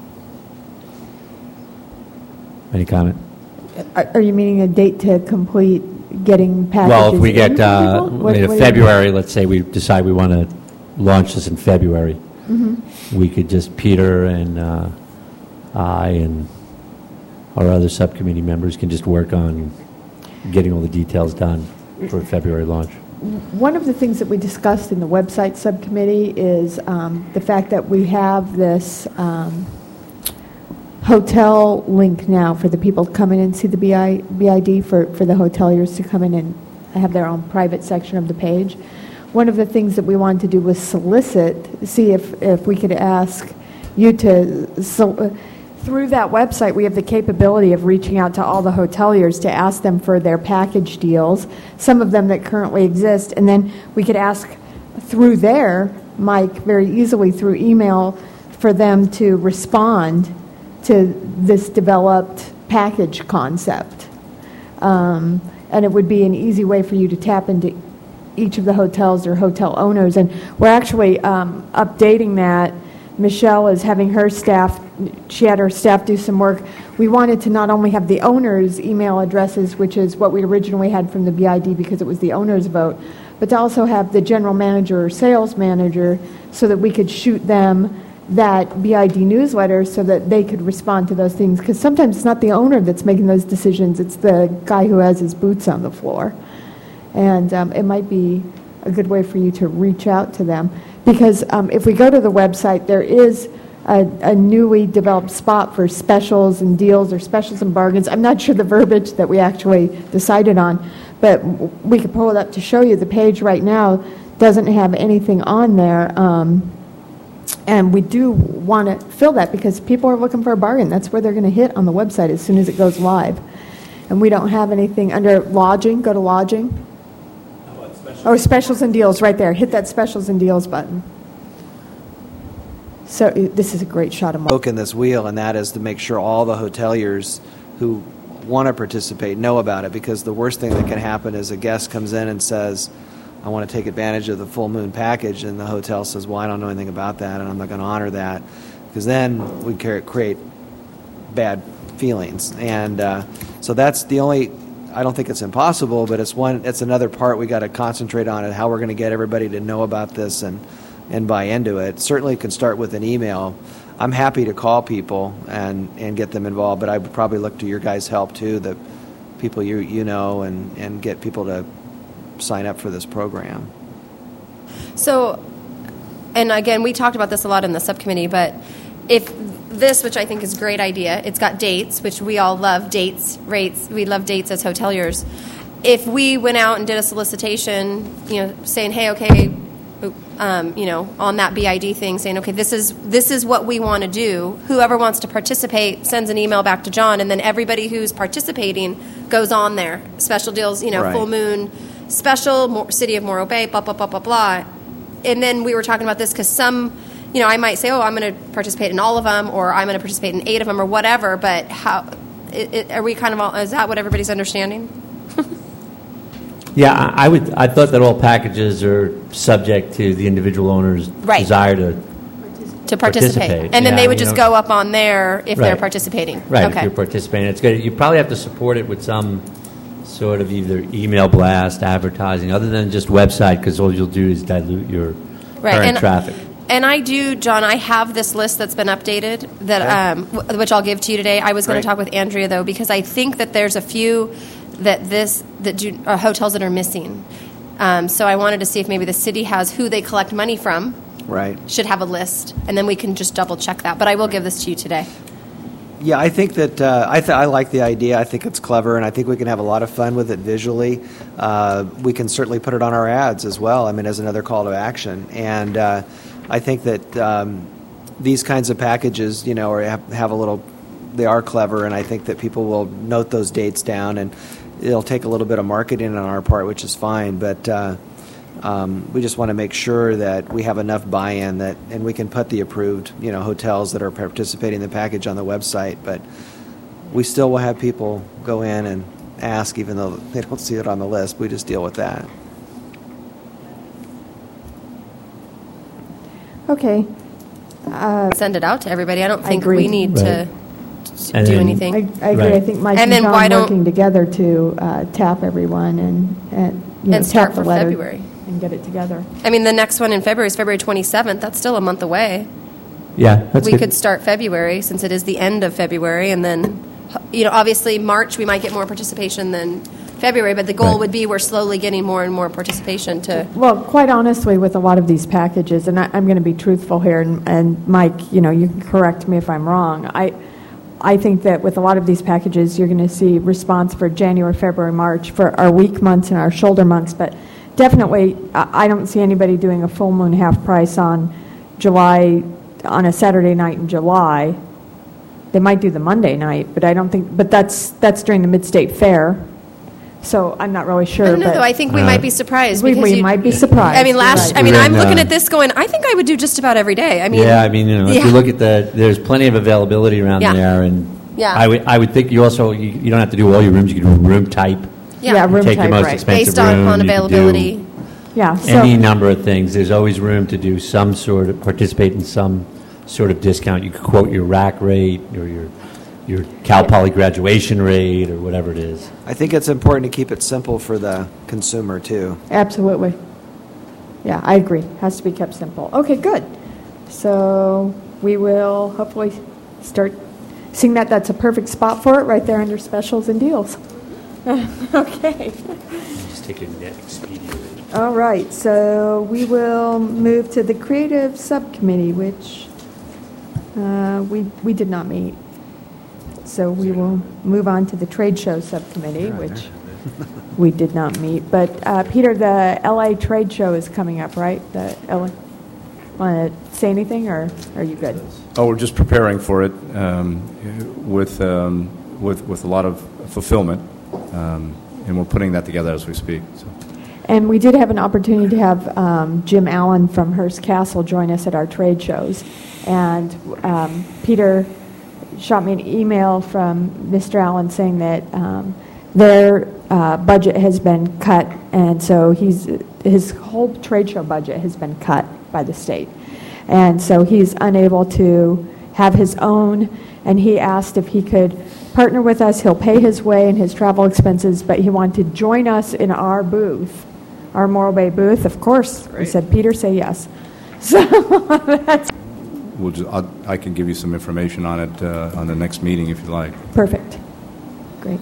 Any comment? Are are you meaning a date to complete getting packages? Well, if we in get for uh, people? What- in what do you- February, let's say we decide we want to launch this in February, Mm-hmm. we could just, Peter and uh, I and our other subcommittee members can just work on getting all the details done for a February launch. One of the things that we discussed in the website subcommittee is um, the fact that we have this um, hotel link now for the people to come in and see the B I, B I D, for, for the hoteliers to come in and have their own private section of the page. One of the things that we wanted to do was solicit, see if, if we could ask you to, so, through that website, we have the capability of reaching out to all the hoteliers to ask them for their package deals, some of them that currently exist, and then we could ask through there, Mike, very easily through email, for them to respond to this developed package concept. Um, and it would be an easy way for you to tap into each of the hotels or hotel owners. And we're actually um, updating that. Michelle is having her staff, she had her staff do some work. We wanted to not only have the owners' email addresses, which is what we originally had from the B I D because it was the owner's vote, but to also have the general manager or sales manager so that we could shoot them that B I D newsletter so that they could respond to those things. Because sometimes it's not the owner that's making those decisions, it's the guy who has his boots on the floor. And um, it might be a good way for you to reach out to them. Because um, if we go to the website, there is a, a newly developed spot for specials and deals or specials and bargains. I'm not sure the verbiage that we actually decided on, but we could pull it up to show you. The page right now doesn't have anything on there. Um, and we do want to fill that because people are looking for a bargain. That's where they're going to hit on the website as soon as it goes live. And we don't have anything under lodging. Go to lodging. Oh, specials and deals right there. Hit that specials and deals button. So it, this is a great shot of Poke in this wheel, and that is to make sure all the hoteliers who want to participate know about it, because the worst thing that can happen is a guest comes in and says, I want to take advantage of the full moon package, and the hotel says, well, I don't know anything about that, and I'm not going to honor that, because then we create bad feelings. And uh, so that's the only... I don't think it's impossible, but it's one. It's another part we got to concentrate on, and how we're going to get everybody to know about this and and buy into it. Certainly, can start with an email. I'm happy to call people and, and get them involved, but I would probably look to your guys' help too, the people you you know, and, and get people to sign up for this program. So, and again, we talked about this a lot in the subcommittee, but if this, which I think is a great idea, it's got dates, which we all love, dates, rates, we love dates as hoteliers. If we went out and did a solicitation, you know, saying, hey, okay, um, you know, on that B I D thing, saying, okay, this is this is what we want to do. Whoever wants to participate sends an email back to John, and then everybody who's participating goes on there. Special deals, you know, Right. full moon, special, Mo- City of Morro Bay, blah, blah, blah, blah, blah. And then we were talking about this because some... You know, I might say, oh, I'm going to participate in all of them, or I'm going to participate in eight of them, or whatever, but how, it, it, are we kind of all, is that what everybody's understanding? Yeah, I I would. I thought that all packages are subject to the individual owner's Right. desire to. To participate. Participate, And then yeah, they would you just know. go up on there if they're Right. participating. Right, Okay. if you're participating, it's good. You probably have to support it with some sort of either email blast, advertising, other than just website, because all you'll do is dilute your Right, current and- traffic. And I do, John, I have this list that's been updated, that um, w- which I'll give to you today. I was going Great. to talk with Andrea, though, because I think that there's a few that this that do, uh, hotels that are missing. Um, so I wanted to see if maybe the city has who they collect money from, Right. should have a list, and then we can just double check that. But I will give this to you today. Yeah, I think that uh, I, th- I like the idea. I think it's clever, and I think we can have a lot of fun with it visually. Uh, we can certainly put it on our ads as well. I mean, as another call to action. And uh, I think that um, these kinds of packages, you know, are, have, have a little. They are clever, and I think that people will note those dates down, and it'll take a little bit of marketing on our part, which is fine. But uh, um, we just want to make sure that we have enough buy-in that, and we can put the approved, you know, hotels that are participating in the package on the website. But we still will have people go in and ask, even though they don't see it on the list. We just deal with that. Okay. Send it out to everybody. I don't I think agree. we need to Right. s- And do then- anything. I, I agree. I Right. think Mike And and, then why John don't- working together to uh, tap everyone and, and, you know, And start tap the for letter February. and get it together. I mean, the next one in February is February twenty-seventh. That's still a month away. Yeah, that's we good. could start February, since it is the end of February, and then, you know, obviously March we might get more participation than February, but the goal Right. would be we're slowly getting more and more participation to. Well, quite honestly, with a lot of these packages, and I, I'm going to be truthful here, and, and Mike, you know, you can correct me if I'm wrong. I, I think that with a lot of these packages, you're going to see response for January, February, March for our weak months and our shoulder months, but definitely, I, I don't see anybody doing a full moon half price on July, on a Saturday night in July. They might do the Monday night, but I don't think, but that's, that's during the Mid-State Fair. So I'm not really sure. I don't know, but though. I think we might be surprised. we, because we you- might be surprised. I mean, last. Right. I mean, We're I'm in, looking uh, at this going. I think I would do just about every day. I mean, yeah, I mean, you know, if yeah. you look at the, there's plenty of availability around Yeah. there, and Yeah. I would, I would think you also, you, you don't have to do all your rooms. You can do room type. Yeah. Yeah, room Take your type, most right. expensive based on, room. on you can availability. do Yeah. So, any number of things. There's always room to do some sort of, participate in some sort of discount. You could quote your rack rate or your, your Cal Poly graduation rate or whatever it is. I think it's important to keep it simple for the consumer, too. absolutely. Yeah, I agree. Has to be kept simple. Okay, good. So we will hopefully start seeing that. That's a perfect spot for it, right there under specials and deals. Okay. Just take a net Expedia. All right. So we will move to the creative subcommittee, which uh, we we did not meet. So we will move on to the trade show subcommittee, which we did not meet. But uh, Peter, the L A trade show is coming up, right? The L A. Want to say anything, or are you good? Oh, we're just preparing for it um, with, um, with with a lot of fulfillment, um, and we're putting that together as we speak. So. And we did have an opportunity to have um, Jim Allen from Hearst Castle join us at our trade shows. And um, Peter shot me an email from Mister Allen saying that um, their uh, budget has been cut, and so he's his whole trade show budget has been cut by the state. And so he's unable to have his own, and he asked if he could partner with us. He'll pay his way and his travel expenses, but he wanted to join us in our booth, our Morro Bay booth. Of course, we said, Peter, say yes. So that's We'll just, I'll, I can give you some information on it uh, on the next meeting if you like. perfect. Great.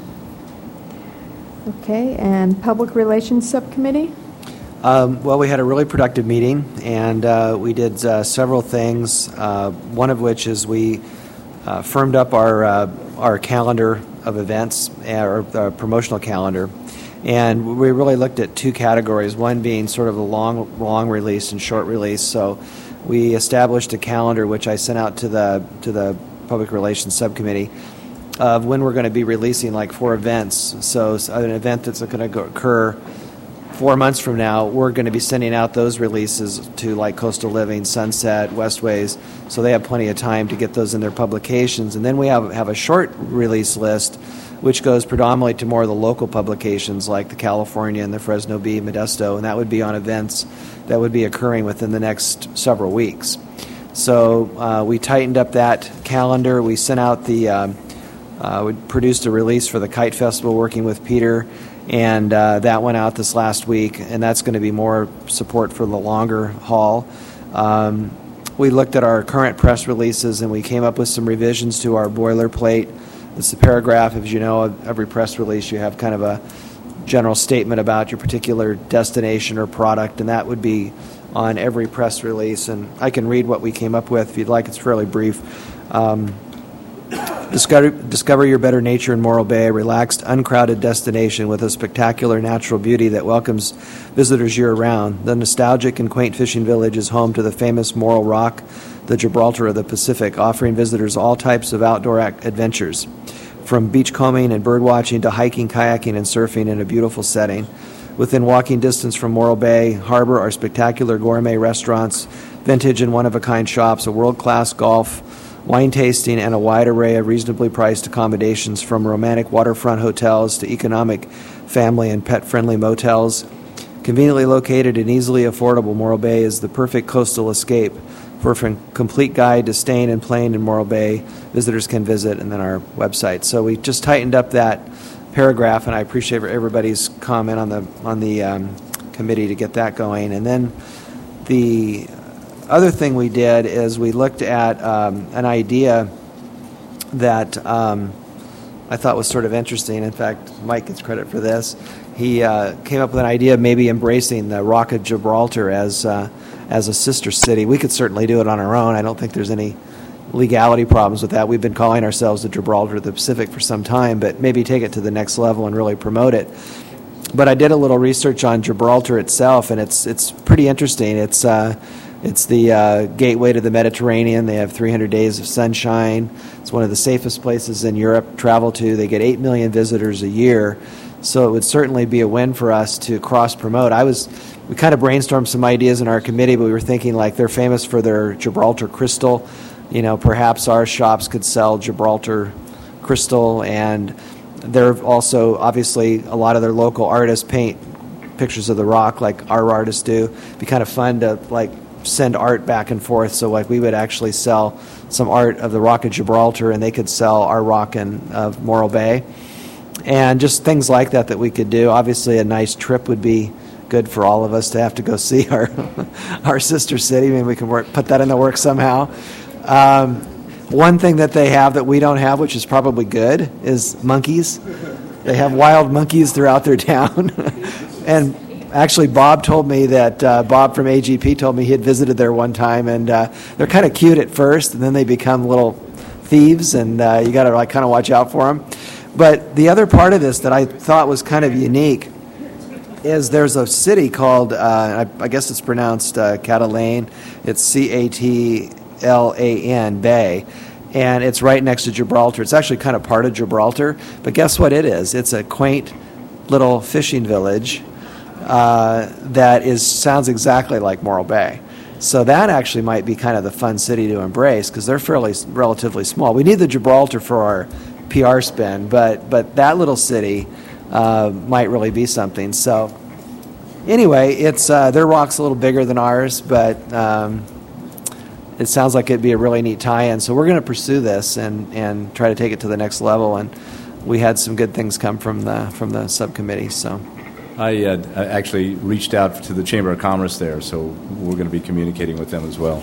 Okay, and Public Relations Subcommittee? Um, well, we had a really productive meeting, and uh, we did uh, several things, uh, one of which is we uh, firmed up our, uh, our calendar of events, uh, or our promotional calendar, and we really looked at two categories, one being sort of a long, long release and short release. So we established a calendar, which I sent out to the, to the Public Relations Subcommittee, of when we're going to be releasing like four events. So an event that's going to occur four months from now, we're going to be sending out those releases to like Coastal Living, Sunset, Westways, so they have plenty of time to get those in their publications. And then we have, have a short release list, which goes predominantly to more of the local publications like the California and the Fresno Bee, Modesto, and that would be on events that would be occurring within the next several weeks. So uh, we tightened up that calendar. We sent out the, um, uh, we produced a release for the Kite Festival working with Peter, and uh, that went out this last week, and that's going to be more support for the longer haul. Um, we looked at our current press releases, and we came up with some revisions to our boilerplate. It's the paragraph, as you know, of every press release you have kind of a general statement about your particular destination or product, and that would be on every press release. And I can read what we came up with if you'd like. It's fairly brief. Um, discover, discover your better nature in Morro Bay, a relaxed, uncrowded destination with a spectacular natural beauty that welcomes visitors year-round. The nostalgic and quaint fishing village is home to the famous Morro Rock, the Gibraltar of the Pacific, offering visitors all types of outdoor ac- adventures, from beachcombing and birdwatching to hiking, kayaking, and surfing in a beautiful setting. Within walking distance from Morro Bay Harbor are spectacular gourmet restaurants, vintage and one-of-a-kind shops, a world-class golf, wine tasting, and a wide array of reasonably priced accommodations, from romantic waterfront hotels to economic family and pet-friendly motels. Conveniently located and easily affordable, Morro Bay is the perfect coastal escape. For a complete guide to staying and playing in Morro Bay, visitors can visit and then our website. So we just tightened up that paragraph, and I appreciate everybody's comment on the on the um, committee to get that going. And then the other thing we did is we looked at um, an idea that um, I thought was sort of interesting. In fact, Mike gets credit for this. He uh, came up with an idea of maybe embracing the Rock of Gibraltar as uh, as a sister city. We could certainly do it on our own. I don't think there's any legality problems with that. We've been calling ourselves the Gibraltar of the Pacific for some time, but maybe take it to the next level and really promote it. But I did a little research on Gibraltar itself, and it's it's pretty interesting. It's uh, it's the uh, gateway to the Mediterranean. They have three hundred days of sunshine. It's one of the safest places in Europe to travel to. They get eight million visitors a year. So it would certainly be a win for us to cross-promote. I was, we kind of brainstormed some ideas in our committee, but we were thinking, like, they're famous for their Gibraltar crystal. You know, perhaps our shops could sell Gibraltar crystal, and they're also, obviously, a lot of their local artists paint pictures of the rock like our artists do. It'd be kind of fun to, like, send art back and forth. So, like, we would actually sell some art of the Rock of Gibraltar, and they could sell our rock in, of Morro Bay. And just things like that that we could do. Obviously, a nice trip would be good for all of us to have to go see our our sister city. Maybe we can work, put that in the work somehow. Um, one thing that they have that we don't have, which is probably good, is monkeys. They have wild monkeys throughout their town. And actually, Bob told me that, uh, Bob from A G P told me he had visited there one time, and uh, they're kind of cute at first, and then they become little thieves, and uh, you got to like kind of watch out for them. But the other part of this that I thought was kind of unique is there's a city called, uh, I, I guess it's pronounced uh, Catalan. It's C A T L A N, Bay. And it's right next to Gibraltar. It's actually kind of part of Gibraltar. But guess what it is? It's a quaint little fishing village uh, that is sounds exactly like Morro Bay. So that actually might be kind of the fun city to embrace, because they're fairly relatively small. We need the Gibraltar for our P R spin, but but that little city uh, might really be something. So anyway, it's uh, their rock's a little bigger than ours, but um, it sounds like it'd be a really neat tie-in. So we're going to pursue this and, and try to take it to the next level. And we had some good things come from the from the subcommittee. So I uh, actually reached out to the Chamber of Commerce there, so we're going to be communicating with them as well.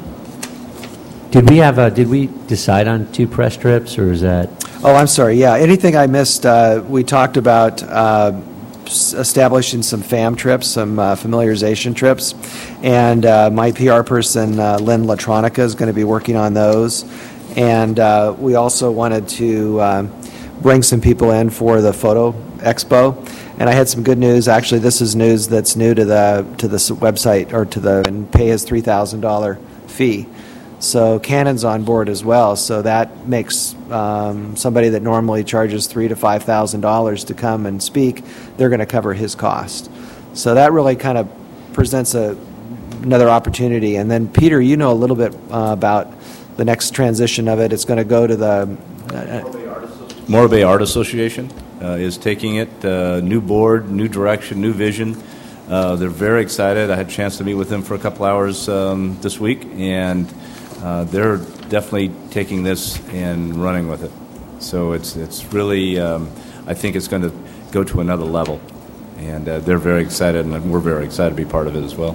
Did we have a, did we decide on two press trips, or is that? Oh, I'm sorry. Yeah, anything I missed, uh, we talked about uh, establishing some FAM trips, some uh, familiarization trips, and uh, my P R person, uh, Lynn Latronica, is going to be working on those. And uh, we also wanted to uh, bring some people in for the photo expo. And I had some good news. Actually, this is news that's new to the to the website, or to the, and pay his three thousand dollars fee. So Canon's on board as well. So that makes um, somebody that normally charges three to five thousand dollars to come and speak, they're going to cover his cost. So that really kind of presents a another opportunity. And then Peter, you know a little bit uh, about the next transition of it. It's going to go to the uh, Morro Bay Art Association uh, is taking it. Uh, new board, new direction, new vision. Uh, they're very excited. I had a chance to meet with them for a couple hours um, this week, and Uh, they're definitely taking this and running with it. So it's it's really, um, I think it's going to go to another level. And uh, they're very excited, and we're very excited to be part of it as well.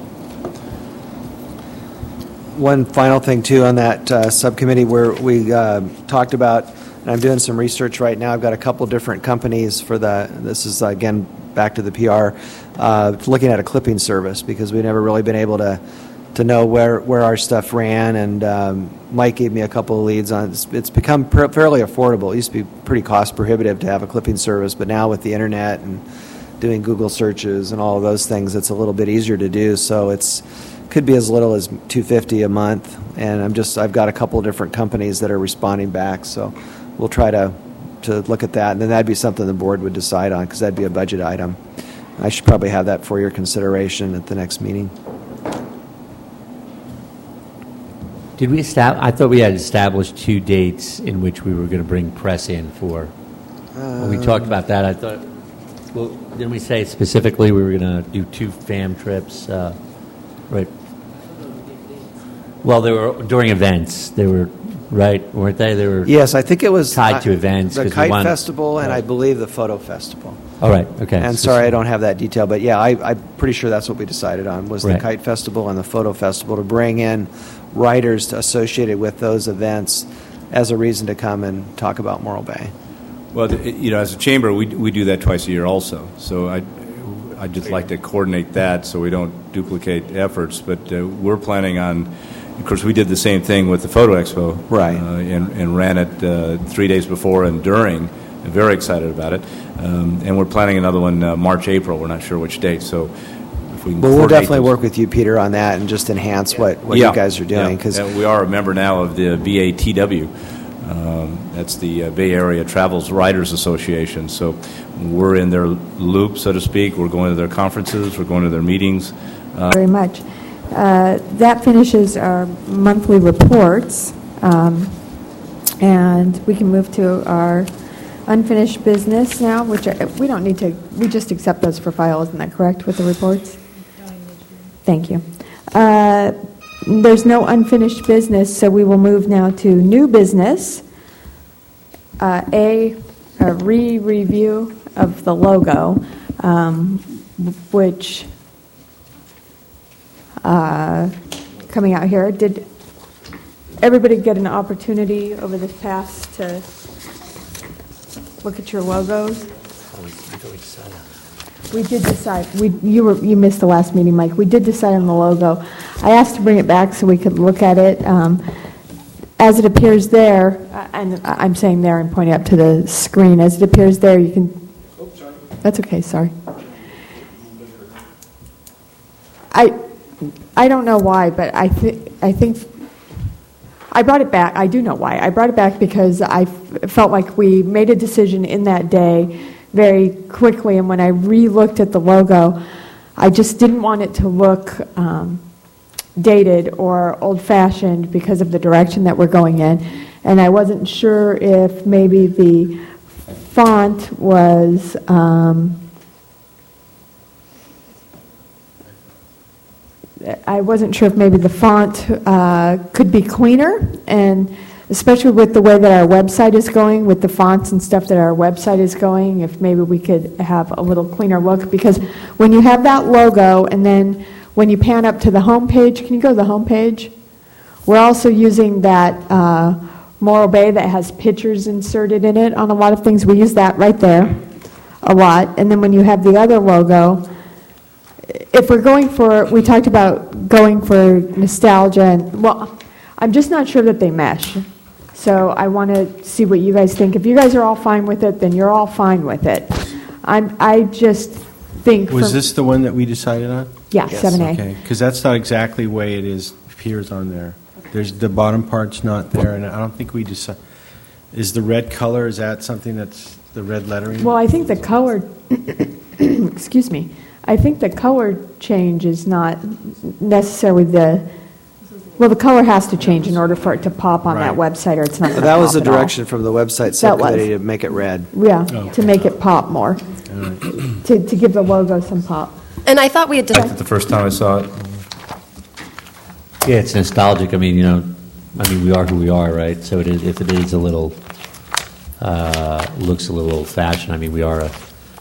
One final thing, too, on that uh, subcommittee where we uh, talked about, and I'm doing some research right now. I've got a couple different companies for the, this is, again, back to the P R, uh, looking at a clipping service because we've never really been able to to know where, where our stuff ran, and um, Mike gave me a couple of leads on it. It's, it's become pr- fairly affordable. It used to be pretty cost prohibitive to have a clipping service, but now with the internet and doing Google searches and all of those things, it's a little bit easier to do. So it's could be as little as two hundred fifty dollars a month, and I'm just I've got a couple of different companies that are responding back, so we'll try to to look at that, and then that'd be something the board would decide on because that'd be a budget item. I should probably have that for your consideration at the next meeting. Did we establish? I thought we had established two dates in which we were going to bring press in for. When we talked about that, I thought. Well, didn't we say specifically we were going to do two FAM trips? Uh, right. Well, they were during events. They were right, weren't they? They were. Yes, I think it was tied uh, to events. The Kite want, Festival, and right. I believe the Photo Festival. All right. Okay. And so, sorry, I don't have that detail, but yeah, I, I'm pretty sure that's what we decided on was right. the Kite Festival and the Photo Festival to bring in writers associated with those events as a reason to come and talk about Morro Bay. Well, you know, as a chamber, we we do that twice a year also. So I I'd just like to coordinate that so we don't duplicate efforts. But uh, we're planning on, of course, we did the same thing with the Photo Expo, right? Uh, and, and ran it uh, three days before and during. I'm very excited about it, um, and we're planning another one uh, March, April. We're not sure which date. So. If we can well, we'll definitely those. work with you, Peter, on that and just enhance what, what yeah. you guys are doing. Because yeah. we are a member now of the B A T W. Um, that's the uh, Bay Area Travels Writers Association. So we're in their loop, so to speak. We're going to their conferences. We're going to their meetings. Uh, Very much. Uh, that finishes our monthly reports, um, and we can move to our unfinished business now, which are, we don't need to, we just accept those for file, isn't that correct, with the reports? Thank you. Uh, there's no unfinished business, so we will move now to new business. Uh, a, a re-review of the logo, um, which, uh, coming out here, did everybody get an opportunity over this past to look at your logos? We did decide. We you were you missed the last meeting, Mike. We did decide on the logo. I asked to bring it back so we could look at it um, as it appears there. And I'm saying there and pointing up to the screen as it appears there. You can. Oh, sorry. That's okay. Sorry. I I don't know why, but I think I think. I brought it back. I do know why. I brought it back because I f- felt like we made a decision in that day very quickly, and when I re-looked at the logo, I just didn't want it to look um, dated or old-fashioned because of the direction that we're going in, and I wasn't sure if maybe the font was... Um, I wasn't sure if maybe the font uh, could be cleaner, and especially with the way that our website is going, with the fonts and stuff that our website is going, if maybe we could have a little cleaner look. Because when you have that logo, and then when you pan up to the home page, can you go to the home page? We're also using that uh, Morro Bay that has pictures inserted in it on a lot of things. We use that right there a lot. And then when you have the other logo, if we're going for, we talked about going for nostalgia, and well, I'm just not sure that they mesh. So I want to see what you guys think. If you guys are all fine with it, then you're all fine with it. I'm, I just think. Was from, this the one that we decided on? Yeah, yes. seven A. Okay, because that's not exactly the way it is appears on there. There's the bottom part's not there, and I don't think we decided. Is the red color, is that something that's the red lettering? Well, I think the color, excuse me, I think the color change is not necessarily the, well, the color has to change in order for it to pop on Right. that website, or it's not going to That pop was the at all. direction from the website That was. subcommittee to make it red. Yeah, Oh, to make it pop more, Right. to, to give the logo some pop. And I thought we had I liked it decided. the first time I saw it. Yeah, it's nostalgic. I mean, you know, I mean, we are who we are, right? So it is, if it is a little, uh, looks a little old-fashioned, I mean, we are a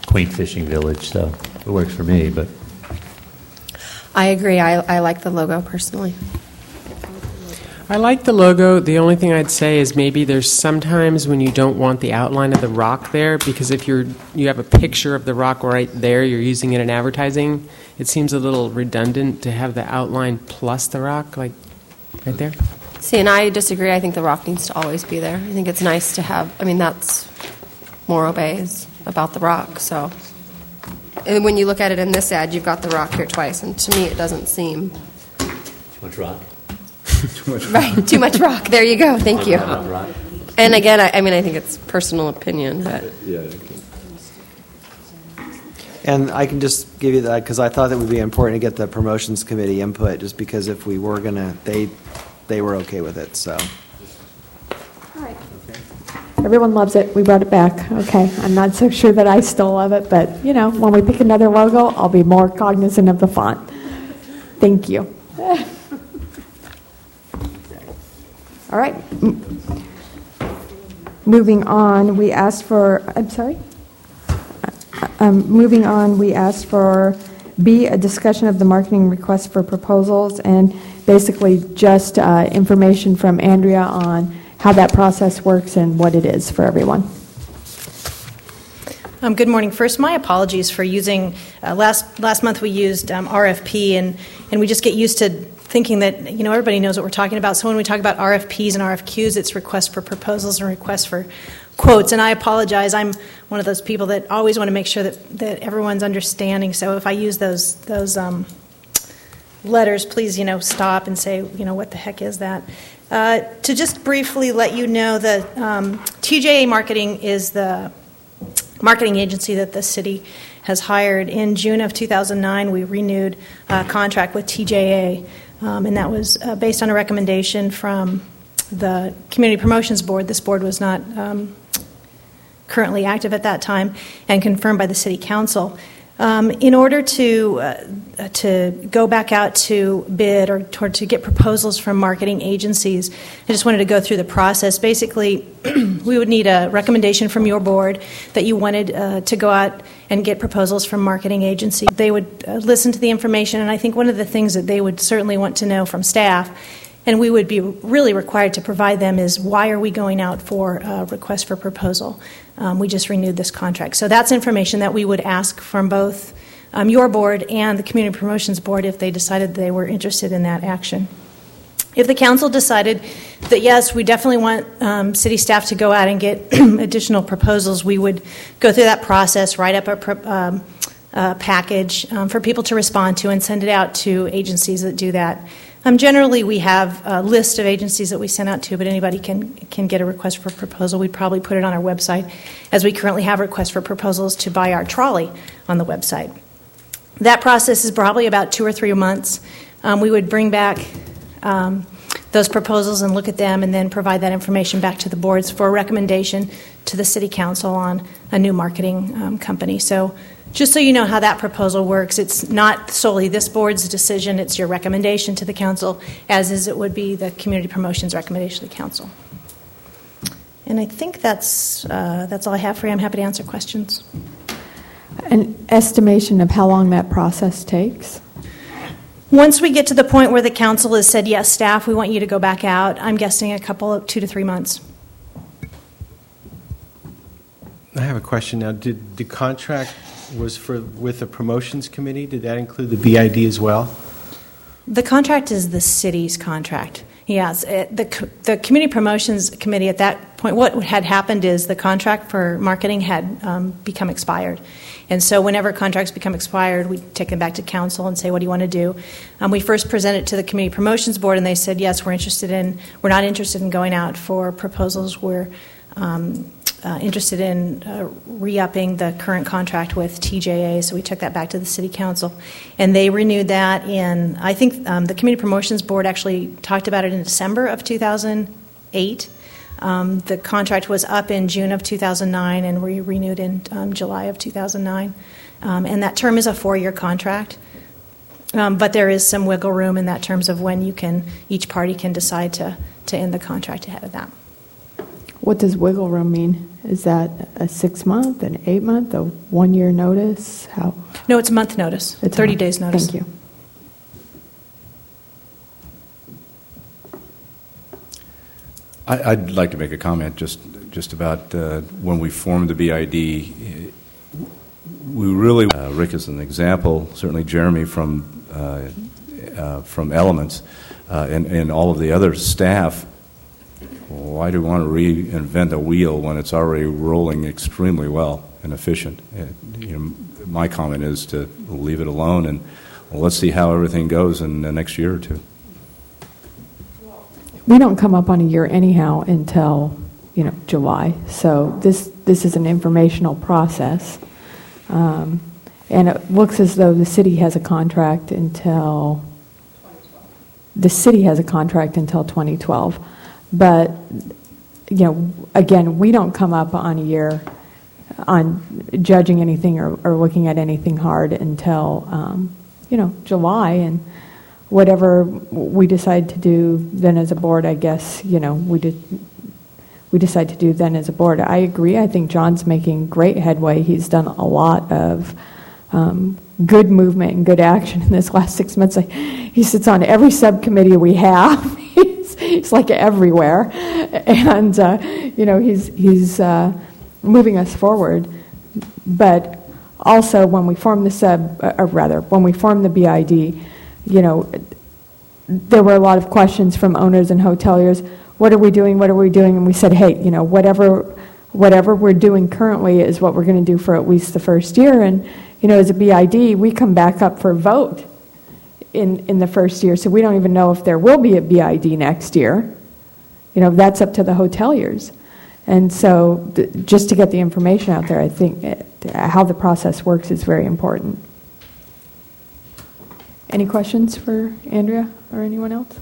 quaint fishing village, so it works for me, but. I agree. I, I like the logo personally. I like the logo. The only thing I'd say is maybe there's sometimes when you don't want the outline of the rock there, because if you're you have a picture of the rock right there, you're using it in advertising, it seems a little redundant to have the outline plus the rock, like right there. See, and I disagree. I think the rock needs to always be there. I think it's nice to have, I mean, that's Morro Bay is about the rock, so. And when you look at it in this ad, you've got the rock here twice, and to me it doesn't seem. Too much rock. Too much rock. Right, too much rock. There you go. Thank you. And again, I, I mean, I think it's personal opinion, but. And I can just give you that, because I thought that would be important to get the promotions committee input, just because if we were going to, they, they were okay with it, so. All right. Everyone loves it. We brought it back. Okay. I'm not so sure that I still love it, but, you know, when we pick another logo, I'll be more cognizant of the font. Thank you. All right. M- moving on, we asked for, I'm sorry? Um, moving on, we asked for B, a discussion of the marketing request for proposals, and basically just uh, information from Andrea on how that process works and what it is for everyone. Um, good morning. First, my apologies for using, uh, last last month we used um, R F P, and, and we just get used to thinking that, you know, everybody knows what we're talking about. So when we talk about R F Ps and R F Qs, it's requests for proposals and requests for quotes. And I apologize. I'm one of those people that always want to make sure that, that everyone's understanding. So if I use those those um, letters, please, you know, stop and say, you know, what the heck is that? Uh, to just briefly let you know that um, T J A Marketing is the marketing agency that the city has hired. In June of two thousand nine, we renewed a contract with T J A, um, and that was uh, based on a recommendation from the Community Promotions Board. This board was not um, currently active at that time, and confirmed by the City Council. Um, in order to uh, to go back out to bid or, or to get proposals from marketing agencies, I just wanted to go through the process. Basically, we would need a recommendation from your board that you wanted uh, to go out and get proposals from marketing agency. They would uh, listen to the information, and I think one of the things that they would certainly want to know from staff, and we would be really required to provide them, is why are we going out for a request for proposal? Um, we just renewed this contract. So that's information that we would ask from both um, your board and the Community Promotions Board if they decided they were interested in that action. If the council decided that, yes, we definitely want um, city staff to go out and get additional proposals, we would go through that process, write up a pro- um, uh, package um, for people to respond to and send it out to agencies that do that. Um, generally, we have a list of agencies that we send out to, but anybody can can get a request for proposal. We'd probably put it on our website, as we currently have requests for proposals to buy our trolley on the website. That process is probably about two or three months. Um, we would bring back um, those proposals and look at them, and then provide that information back to the boards for a recommendation to the City Council on a new marketing um, company. So just so you know how that proposal works, it's not solely this board's decision, it's your recommendation to the council, as is it would be the community promotions recommendation to the council. And I think that's uh, that's all I have for you. I'm happy to answer questions. An estimation of how long that process takes? Once we get to the point where the council has said, yes, staff, we want you to go back out, I'm guessing a couple of two to three months. I have a question now. Did the contract was for with the promotions committee? Did that include the B I D as well? The contract is the city's contract. Yes, it, the the community promotions committee at that point, what had happened is the contract for marketing had um, become expired, and so whenever contracts become expired, we take them back to council and say, "What do you want to do?" Um, we first presented to the community promotions board, and they said, "Yes, we're interested in. We're not interested in going out for proposals. We're um, Uh, interested in uh, re-upping the current contract with T J A," so we took that back to the City Council. And they renewed that in, I think um, the Community Promotions Board actually talked about it in December of two thousand eight. Um, the contract was up in June of two thousand nine, and we renewed in um, July of two thousand nine. Um, and that term is a four-year contract. Um, but there is some wiggle room in that terms of when you can, each party can decide to, to end the contract ahead of that. What does wiggle room mean? Is that a six-month, an eight-month, a one-year notice? How? No, it's a month notice, It's a thirty month. days notice. Thank you. I- I'd like to make a comment just just about uh, when we formed the B I D. We really, uh, Rick is an example, certainly Jeremy from uh, uh, from Elements, uh, and, and all of the other staff. Why do we want to reinvent a wheel when it's already rolling extremely well and efficient? Uh, you know, my comment is to leave it alone and well, let's see how everything goes in the next year or two. We don't come up on a year anyhow until, you know, July. So this this is an informational process. Um, and it looks as though the city has a contract until, the city has a contract until twenty twelve. But, you know, again, we don't come up on a year on judging anything or, or looking at anything hard until, um, you know, July. And whatever we decide to do then as a board, I guess, you know, we did. we decide to do then as a board. I agree. I think John's making great headway. He's done a lot of um, good movement and good action in this last six months. Like, he sits on every subcommittee we have. he's, he's like everywhere, and uh, you know he's he's uh, moving us forward. But also, when we formed the sub, or rather, when we formed the B I D, you know, there were a lot of questions from owners and hoteliers. What are we doing? What are we doing? And we said, hey, you know, whatever, whatever we're doing currently is what we're going to do for at least the first year. And you know, as a B I D, we come back up for vote in in the first year, so we don't even know if there will be a B I D next year. You know, that's up to the hoteliers. And so, th- just to get the information out there, I think it, how the process works is very important. Any questions for Andrea or anyone else?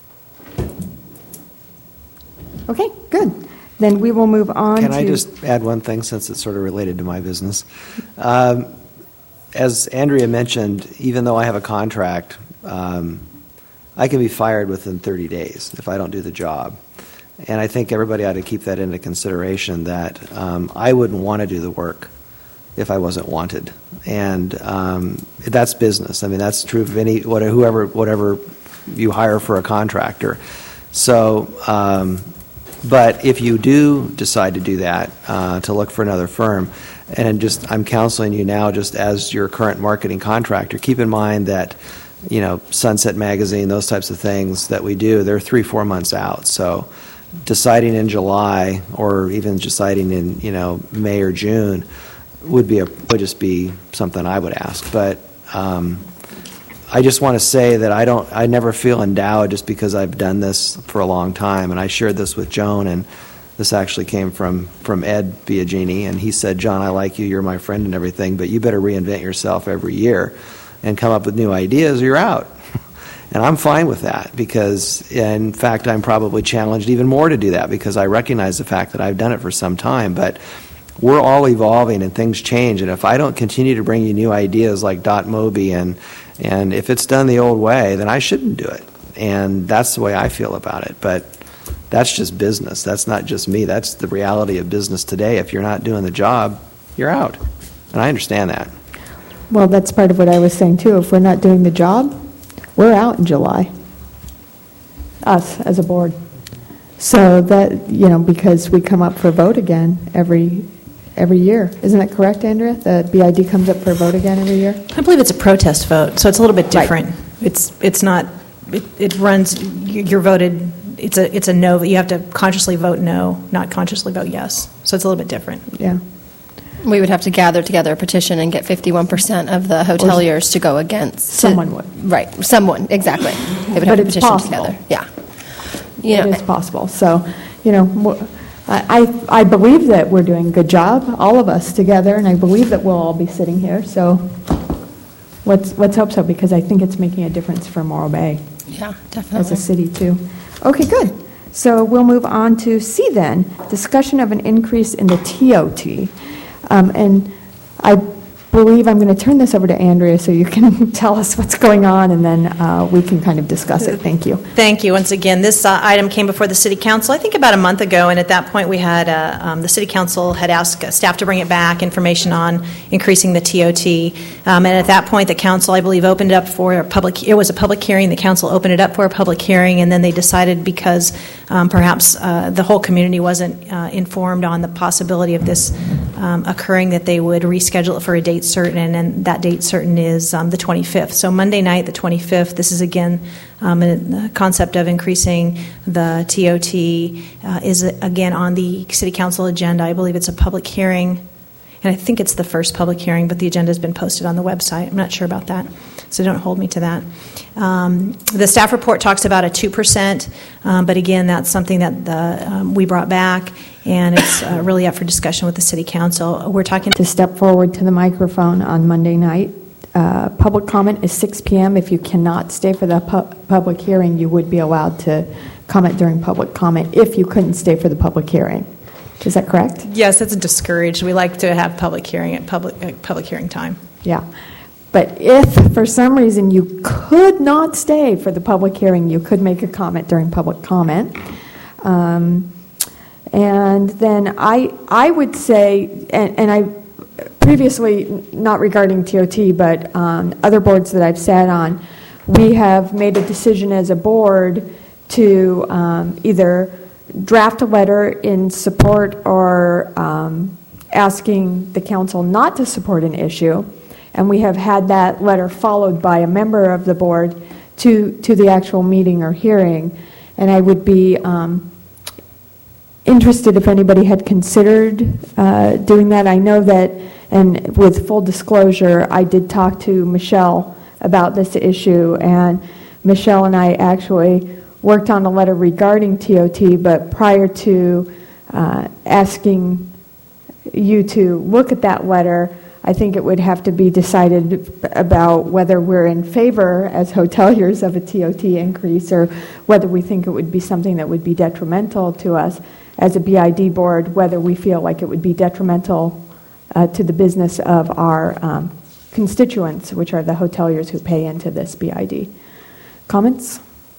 Okay, good. Then we will move on Can to... I just add one thing, since it's sort of related to my business? Um, as Andrea mentioned, even though I have a contract, um, I can be fired within thirty days if I don't do the job. And I think everybody ought to keep that into consideration, that um, I wouldn't want to do the work if I wasn't wanted. And um, that's business. I mean, that's true of any, whatever, whoever, whatever you hire for a contractor. So... Um, But if you do decide to do that, uh, to look for another firm, and just I'm counseling you now just as your current marketing contractor, keep in mind that, you know, Sunset Magazine, those types of things that we do, they're three, four months out. So deciding in July or even deciding in, you know, May or June would be a, would just be something I would ask. But um, I just want to say that I don't, I never feel endowed just because I've done this for a long time. And I shared this with Joan, and this actually came from, from Ed Biagini, and he said, John, I like you, you're my friend and everything, but you better reinvent yourself every year and come up with new ideas or you're out. And I'm fine with that because, in fact, I'm probably challenged even more to do that because I recognize the fact that I've done it for some time. But we're all evolving and things change. And if I don't continue to bring you new ideas like Dot Moby and And if it's done the old way, then I shouldn't do it. And that's the way I feel about it. But that's just business. That's not just me. That's the reality of business today. If you're not doing the job, you're out. And I understand that. Well, that's part of what I was saying, too. If we're not doing the job, we're out in July. Us, as a board. So that, you know, because we come up for vote again every every year. Isn't that correct, Andrea? The B I D comes up for a vote again every year? I believe it's a protest vote, so it's a little bit different. Right. It's it's not, it, it runs, you're voted, it's a it's a no, you have to consciously vote no, not consciously vote yes. So it's a little bit different. Yeah. We would have to gather together a petition and get fifty-one percent of the hoteliers to go against. Someone to, would. Right, someone, exactly. They would But have a it's petition possible. together. Yeah. You know, It is possible. So, you know, I, I believe that we're doing a good job, all of us together, and I believe that we'll all be sitting here. So let's let's hope so, because I think it's making a difference for Morro Bay. Yeah, definitely. As a city, too. Okay, good. So we'll move on to C then, discussion of an increase in the T O T. Um, and I believe I'm going to turn this over to Andrea so you can tell us what's going on, and then uh, we can kind of discuss it. Thank you. Thank you. Once again, this uh, item came before the City Council, I think about a month ago, and at that point we had, uh, um, the City Council had asked staff to bring it back, information on increasing the T O T. Um, and at that point, the Council, I believe, opened it up for a public, it was a public hearing. The Council opened it up for a public hearing, and then they decided because um, perhaps uh, the whole community wasn't uh, informed on the possibility of this um, occurring, that they would reschedule it for a date certain, and, and that date certain is um, the twenty-fifth. So Monday night, the twenty-fifth, this is again um, a, the concept of increasing the T O T uh, is again on the City Council agenda. I believe it's a public hearing, and I think it's the first public hearing, but the agenda has been posted on the website. I'm not sure about that, so don't hold me to that. Um, the staff report talks about a two percent, um, but again, that's something that the, um, we brought back, and it's uh, really up for discussion with the City Council. We're talking to step forward to the microphone on Monday night. Uh, public comment is six p.m. If you cannot stay for the pu- public hearing, you would be allowed to comment during public comment if you couldn't stay for the public hearing. Is that correct? Yes, it's discouraged. We like to have public hearing at public at public hearing time. Yeah. But if for some reason you could not stay for the public hearing, you could make a comment during public comment. Um, and then I I would say, and, and I previously, not regarding T O T, but um, other boards that I've sat on, we have made a decision as a board to um, either draft a letter in support or um, asking the council not to support an issue, and we have had that letter followed by a member of the board to to the actual meeting or hearing. And I would be um, interested if anybody had considered uh, doing that. I know that, and with full disclosure, I did talk to Michelle about this issue, and Michelle and I actually worked on a letter regarding T O T, but prior to uh, asking you to look at that letter, I think it would have to be decided about whether we're in favor as hoteliers of a T O T increase, or whether we think it would be something that would be detrimental to us as a B I D board, whether we feel like it would be detrimental uh, to the business of our um, constituents, which are the hoteliers who pay into this B I D. Comments?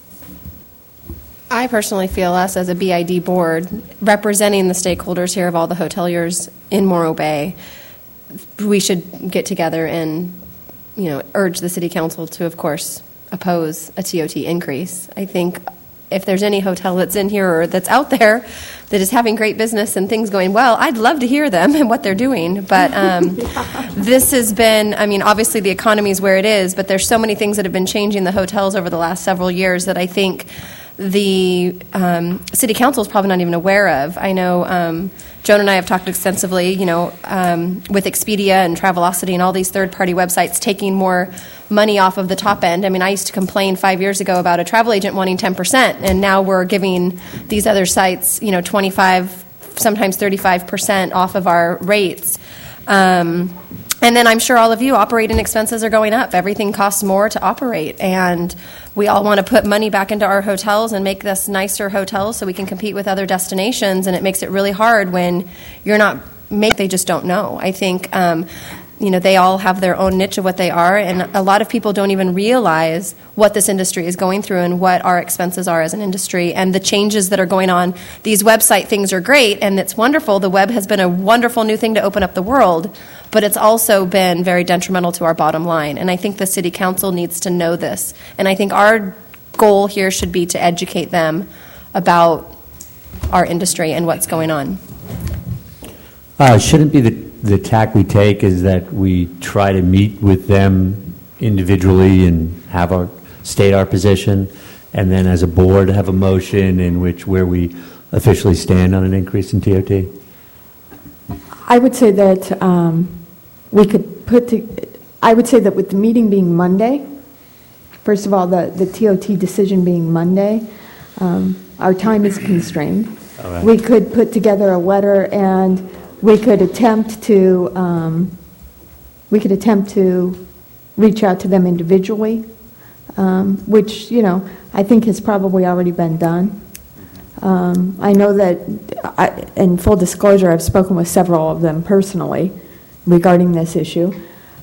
I personally feel us as a B I D board, representing the stakeholders here of all the hoteliers in Morro Bay, we should get together and, you know, urge the City Council to, of course, oppose a T O T increase. I think if there's any hotel that's in here or that's out there that is having great business and things going well, I'd love to hear them and what they're doing. But um, yeah. This has been, I mean, obviously the economy is where it is, but there's so many things that have been changing the hotels over the last several years that I think the um, City Council is probably not even aware of. I know um, Joan and I have talked extensively, you know, um, with Expedia and Travelocity and all these third-party websites taking more money off of the top end. I mean, I used to complain five years ago about a travel agent wanting ten percent, and now we're giving these other sites, you know, twenty-five, sometimes thirty-five percent off of our rates. Um, and then I'm sure all of you, operating expenses are going up. Everything costs more to operate, and we all want to put money back into our hotels and make this nicer hotels so we can compete with other destinations, and it makes it really hard when you're not make they just don't know. I think um, you know, they all have their own niche of what they are, and a lot of people don't even realize what this industry is going through and what our expenses are as an industry and the changes that are going on. These website things are great, and it's wonderful. The web has been a wonderful new thing to open up the world, but it's also been very detrimental to our bottom line, and I think the City Council needs to know this, and I think our goal here should be to educate them about our industry and what's going on. Uh, shouldn't be the, the tack we take is that we try to meet with them individually and have our state our position, and then as a board have a motion in which where we officially stand on an increase in T O T? I would say that um, we could put to, I would say that with the meeting being Monday, first of all, the, the T O T decision being Monday, um, our time is constrained. All right. We could put together a letter, and we could attempt to um, we could attempt to reach out to them individually, um, which, you know, I think has probably already been done. Um, I know that, I, in full disclosure, I've spoken with several of them personally regarding this issue.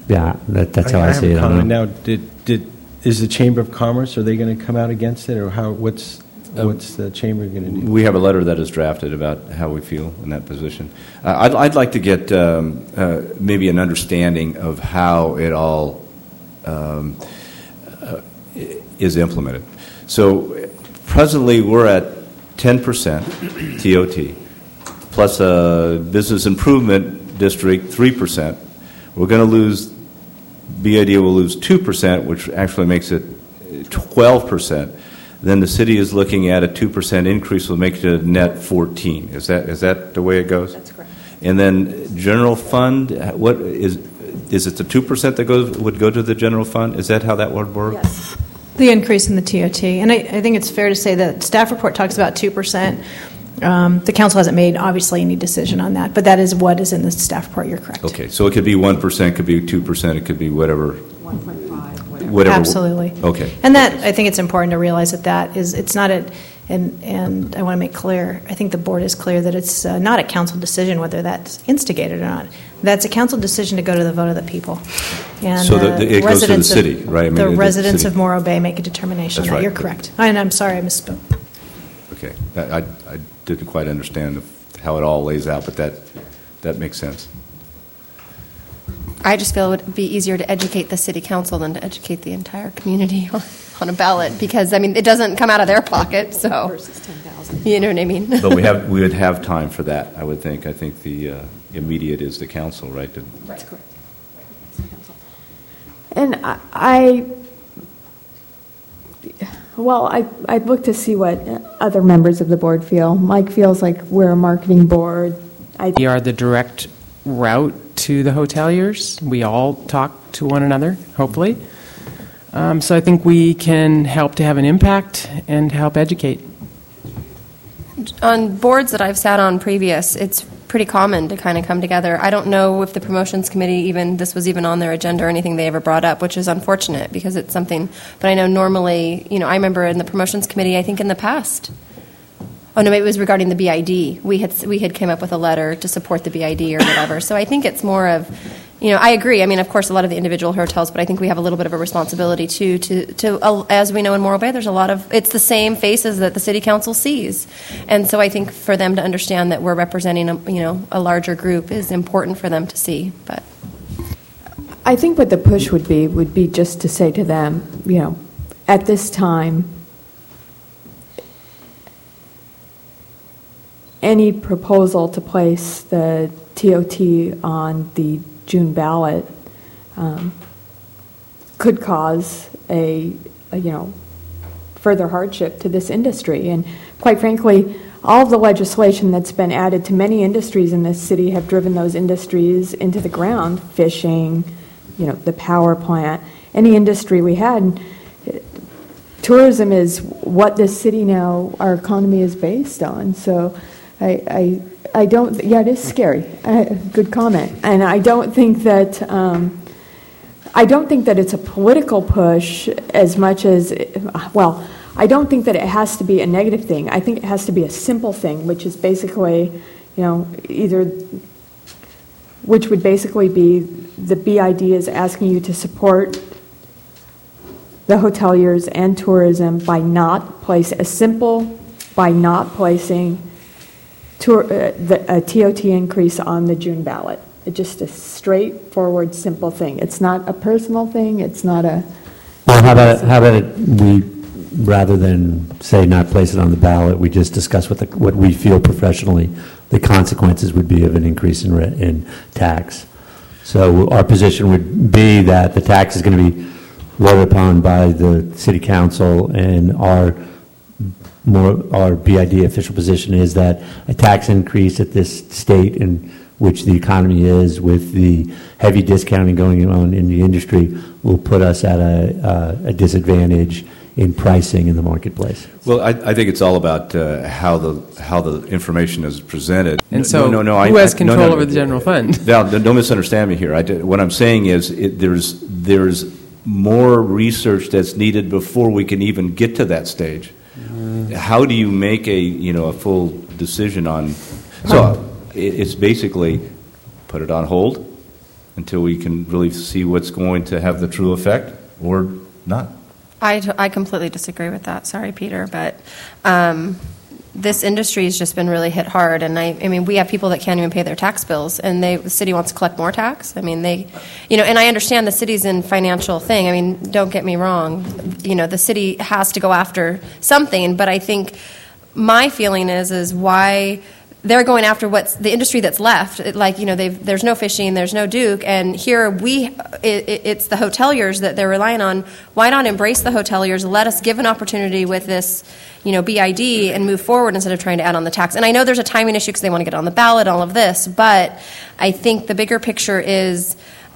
Yeah, that, that's how I, I see have it. a I don't comment. know. Now, did, did, is the Chamber of Commerce, are they going to come out against it, or how, what's, what's the Chamber going to do? We have a letter that is drafted about how we feel in that position. Uh, I'd, I'd like to get um, uh, maybe an understanding of how it all um, uh, is implemented. So presently we're at ten percent T O T, plus a business improvement district three percent. We're going to lose, B I D will lose two percent, which actually makes it twelve percent. Then the city is looking at a two percent increase will make it a net fourteen. Is that is that the way it goes? That's correct. And then general fund, what is is it the two percent that goes would go to the general fund? Is that how that would work? Yes. The increase in the T O T. And I, I think it's fair to say that staff report talks about two percent. Um, the council hasn't made, obviously, any decision on that, but that is what is in the staff report. You're correct. Okay, so it could be one percent, could be two percent, it could be whatever. one point five, whatever. Whatever. Absolutely. Okay. And that, I think it's important to realize that that is, it's not a, and, and I want to make clear, I think the board is clear that it's uh, not a council decision whether that's instigated or not. That's a council decision to go to the vote of the people. And So the- the- it goes to the residents of- city, right? I mean, The the residents city. of Morro Bay make a determination. That's on that. right. You're correct. And I'm sorry, I misspoke. Okay, I, I I didn't quite understand how it all lays out, but that that makes sense. I just feel it would be easier to educate the city council than to educate the entire community on, on a ballot, because, I mean, it doesn't come out of their pocket, so. Versus ten thousand. You know what I mean? But we have we would have time for that, I would think. I think the uh, immediate is the council, right? to- That's correct. And I, I well, I, I'd look to see what other members of the board feel. Mike feels like we're a marketing board. I We are the direct route to the hoteliers. We all talk to one another, hopefully. Um, so I think we can help to have an impact and help educate. On boards that I've sat on previous, it's pretty common to kind of come together. I don't know if the promotions committee even, this was even on their agenda or anything they ever brought up, which is unfortunate because it's something, but I know normally, you know, I remember in the promotions committee, I think in the past, oh no, maybe it was regarding the B I D. We had, we had came up with a letter to support the B I D or whatever. So I think it's more of, you know, I agree. I mean, of course, a lot of the individual hotels, but I think we have a little bit of a responsibility too to, to uh, as we know in Morro Bay, there's a lot of, it's the same faces that the city council sees. And so I think for them to understand that we're representing, a, you know, a larger group is important for them to see. But I think what the push would be, would be just to say to them, you know, at this time, any proposal to place the T O T on the June ballot um, could cause a, a, you know, further hardship to this industry. And quite frankly, all of the legislation that's been added to many industries in this city have driven those industries into the ground. Fishing, you know, the power plant, any industry we had. Tourism is what this city now, our economy is based on. So I, I, I don't, yeah, it is scary. Uh, good comment. And I don't think that, um, I don't think that it's a political push as much as, well, I don't think that it has to be a negative thing. I think it has to be a simple thing, which is basically, you know, either, which would basically be the B I D is asking you to support the hoteliers and tourism by not place, a simple, by not placing tour, uh, the, a T O T increase on the June ballot. It's just a straightforward, simple thing. It's not a personal thing. It's not a. Well, how about, how about it, we, rather than say not place it on the ballot, we just discuss what the, what we feel professionally the consequences would be of an increase in, re- in tax. So our position would be that the tax is going to be voted upon by the city council, and our more our B I D official position is that a tax increase at this state in which the economy is, with the heavy discounting going on in the industry, will put us at a, uh, a disadvantage in pricing in the marketplace. Well, I, I think it's all about uh, how the how the information is presented. And No, so no, no, who I, has I, control no, no, over the general fund? Val, don't misunderstand me here. I did, what I'm saying is it, there's there's more research that's needed before we can even get to that stage. Mm. How do you make a you know a full decision on? So it, it's basically put it on hold, until we can really see what's going to have the true effect or not. I, t- I completely disagree with that. Sorry, Peter, but um, this industry has just been really hit hard. And I, I mean, we have people that can't even pay their tax bills, and they, the city wants to collect more tax. I mean, they, you know, and I understand the city's in financial thing. I mean, don't get me wrong. You know, the city has to go after something, but I think my feeling is, is why they're going after what's the industry that's left. It, like, you know, they've, there's no fishing, there's no Duke, and here we, it, it's the hoteliers that they're relying on. Why not embrace the hoteliers? Let us give an opportunity with this, you know, B I D and move forward instead of trying to add on the tax. And I know there's a timing issue because they want to get on the ballot, all of this, but I think the bigger picture is,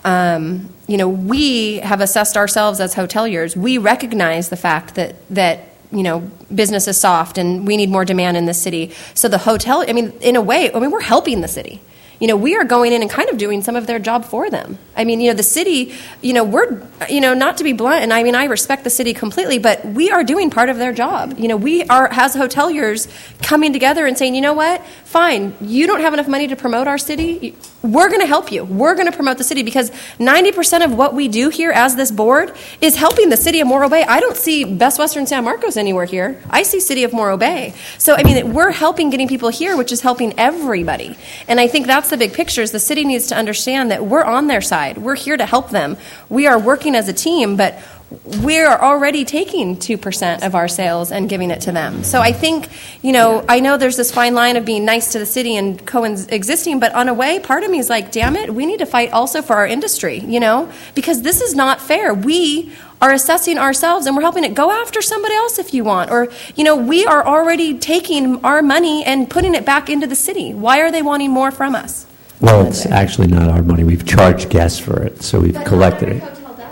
um, you know, we have assessed ourselves as hoteliers. We recognize the fact that that. you know, business is soft and we need more demand in this city. So the hotel, I mean, in a way, I mean, we're helping the city. You know, we are going in and kind of doing some of their job for them. I mean, you know, the city, you know, we're, you know, not to be blunt, and I mean, I respect the city completely, but we are doing part of their job. You know, we are, as hoteliers, coming together and saying, you know what, fine, you don't have enough money to promote our city, we're going to help you. We're going to promote the city, because ninety percent of what we do here as this board is helping the city of Morro Bay. I don't see Best Western San Marcos anywhere here. I see City of Morro Bay. So, I mean, we're helping getting people here, which is helping everybody. And I think that's the big picture, is the city needs to understand that we're on their side. We're here to help them. We are working as a team, but we're already taking two percent of our sales and giving it to them. So I think, you know, I know there's this fine line of being nice to the city and coexisting, but on a way, part of me is like, damn it, we need to fight also for our industry, you know, because this is not fair. We are assessing ourselves and we're helping it. Go after somebody else if you want. Or, you know, we are already taking our money and putting it back into the city. Why are they wanting more from us? Well, it's actually not our money. We've charged guests for it, so we've collected it.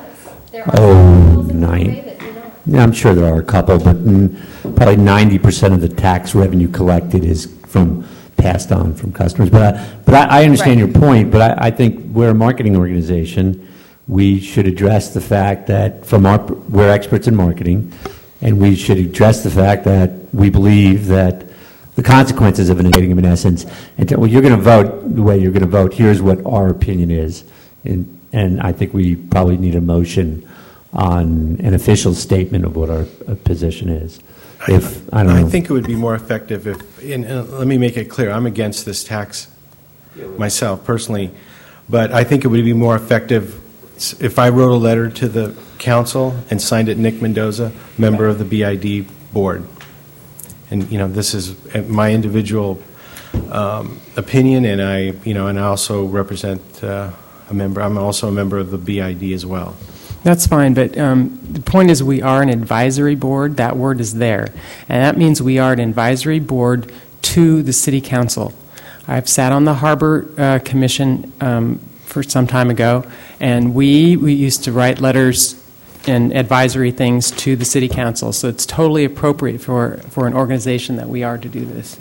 Oh, nine. Yeah, I'm sure there are a couple, but mm, probably ninety percent of the tax revenue collected is from passed on from customers. But I, but I, I understand Right. your point. But I, I think we're a marketing organization. We should address the fact that from our we're experts in marketing, and we should address the fact that we believe that the consequences of invading them, in essence, and tell, well, you're going to vote the way you're going to vote. Here's what our opinion is, and and I think we probably need a motion on an official statement of what our uh, position is. If I don't know, I think it would be more effective if, and uh, let me make it clear, I'm against this tax myself personally, but I think it would be more effective if I wrote a letter to the council and signed it Nick Mendoza, member of the B I D board. And, you know, this is my individual um, opinion, and I, you know, and I also represent uh, a member, I'm also a member of the B I D as well. That's fine, but um, the point is we are an advisory board. That word is there. And that means we are an advisory board to the city council. I've sat on the Harbor uh, Commission um, for some time ago, and we, we used to write letters and advisory things to the city council. So it's totally appropriate for, for an organization that we are to do this.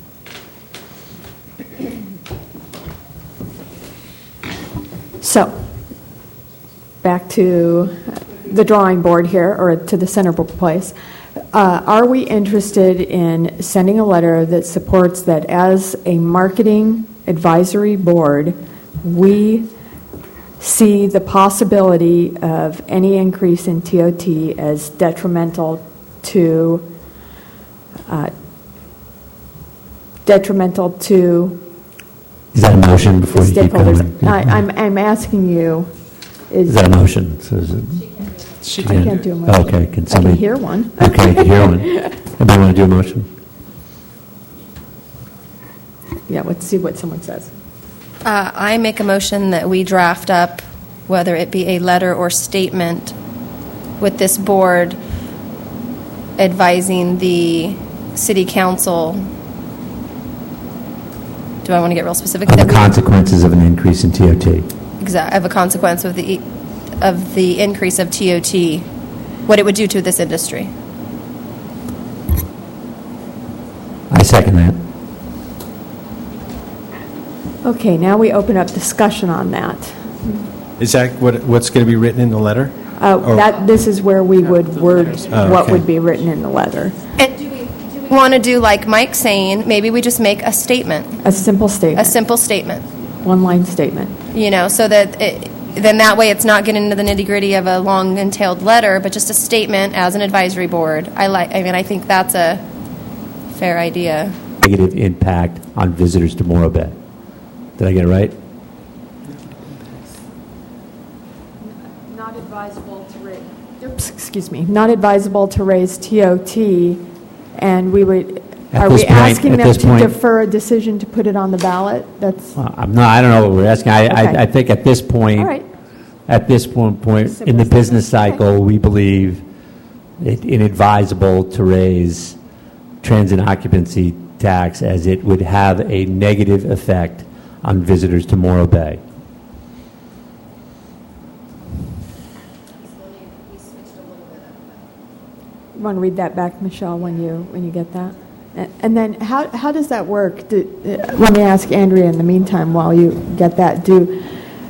So, back to the drawing board here, or to the center place. Uh, are we interested in sending a letter that supports that as a marketing advisory board, we see the possibility of any increase in T O T as detrimental to uh, detrimental to is that a motion before you keep going? stakeholders? I, I'm, I'm asking you. Is, Is that a motion? So is it, She I can't do a motion. Okay, can I somebody can hear one. Okay, I can hear one. Anybody want to do a motion? Yeah, let's see what someone says. Uh, I make a motion that we draft up, whether it be a letter or statement, with this board advising the city council. Do I want to get real specific? Of That the we- consequences of an increase in T O T. Exact, of a consequence of the of the increase of T O T, what it would do to this industry. I second that. Okay, now we open up discussion on that. Is that what, what's going to be written in the letter? Uh, Or- that this is where we would word Oh, what okay. would be written in the letter. And do we, do we want to do like Mike's saying, maybe we just make a statement, A simple statement. a simple statement, one-line statement. you know, so that, it, then that way it's not getting into the nitty-gritty of a long entailed letter, but just a statement as an advisory board. I like. I mean, I think that's a fair idea. Negative impact on visitors to Morro Bay. Did I get it right? Not advisable to raise, oops, excuse me, not advisable to raise T O T, and we would, At are this we point- asking at them this to point- defer a decision to put it on the ballot? That's, Uh, I'm not, I don't know what we're asking. I, Okay. I, I think at this point, all right. at this point, point in the business cycle, we believe it inadvisable to raise transit occupancy tax as it would have a negative effect on visitors to Morro Bay. You want to read that back, Michelle, when you, when you get that? A- And then how, how does that work? Do, uh, let me ask Andrea in the meantime while you get that. Do,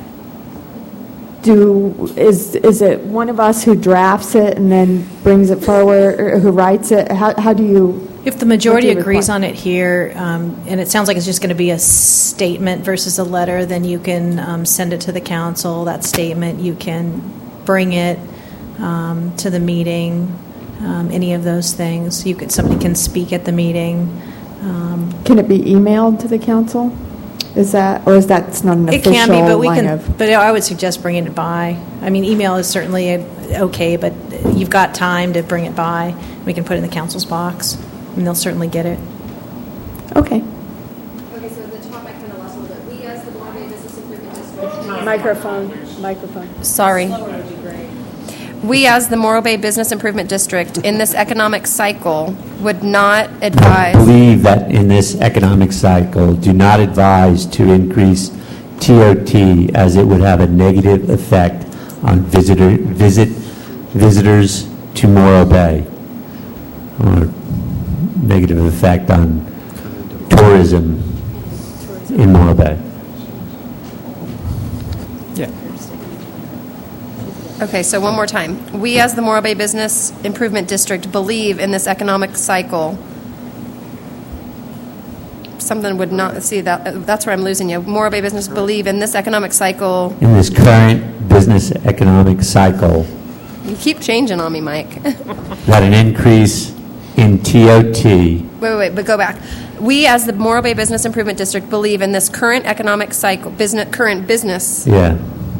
do, is, is it one of us who drafts it and then brings it forward, or who writes it? How, how do you? If the majority what do you agrees require? on it here, um, and it sounds like it's just going to be a statement versus a letter, then you can um, send it to the council, that statement. You can bring it um, to the meeting, um, any of those things. You could, somebody can speak at the meeting. Um, Can it be emailed to the council? Is that, or is that it's not an It official can be, but we line can, of? but I would suggest bringing it by. I mean, email is certainly a- okay, but you've got time to bring it by. We can put it in the council's box, and they'll certainly get it. Okay. Okay, so the top I kind of lost a little bit. We as the Morro Bay Business Improvement District. Microphone, microphone. Sorry. We as the Morro Bay Business Improvement District in this economic cycle would not advise. Believe that in this economic cycle, do not advise to increase T O T as it would have a negative effect on visitor, visit, visitors to Morro Bay, or negative effect on tourism in Morro Bay. Yeah. Okay, so one more time. We, as the Morro Bay Business Improvement District, believe in this economic cycle. Something would not, see, that. that's where I'm losing you. Morro Bay Business believe in this economic cycle. In this current business economic cycle, You keep changing on me, Mike. that an increase in T O T Wait, wait, wait, but go back. We, as the Morro Bay Business Improvement District, believe in this current economic cycle, business, current business, yeah,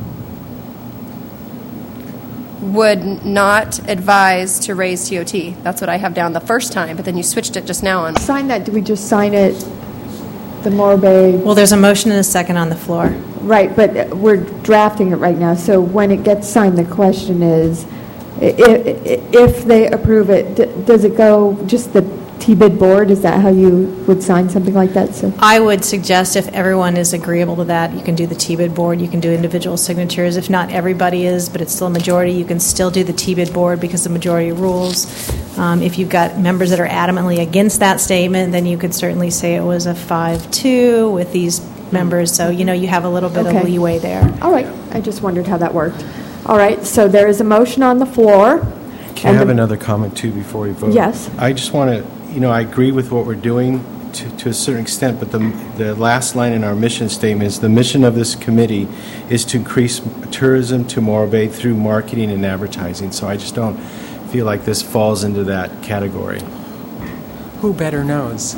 would not advise to raise T O T. That's what I have down the first time, but then you switched it just now on. Sign that, do we just sign it, the Morro Bay? Well, there's a motion and a second on the floor. Right, but we're drafting it right now, so when it gets signed, the question is, i- i- if they approve it, d- does it go just the T-bid board? Is that how you would sign something like that? So, I would suggest if everyone is agreeable to that, you can do the T-bid board, you can do individual signatures. If not everybody is, but it's still a majority, you can still do the T-bid board because the majority rules. Um, If you've got members that are adamantly against that statement, then you could certainly say it was a five two with these members. So, you know, you have a little bit Okay. of leeway there. all right, I just wondered how that worked. All right, so there is a motion on the floor. Can I and have the- another comment, too, before we vote? Yes. I just want to, you know, I agree with what we're doing to, to a certain extent, but the, the last line in our mission statement is, the mission of this committee is to increase tourism to Morro Bay through marketing and advertising. So I just don't feel like this falls into that category. Who better knows?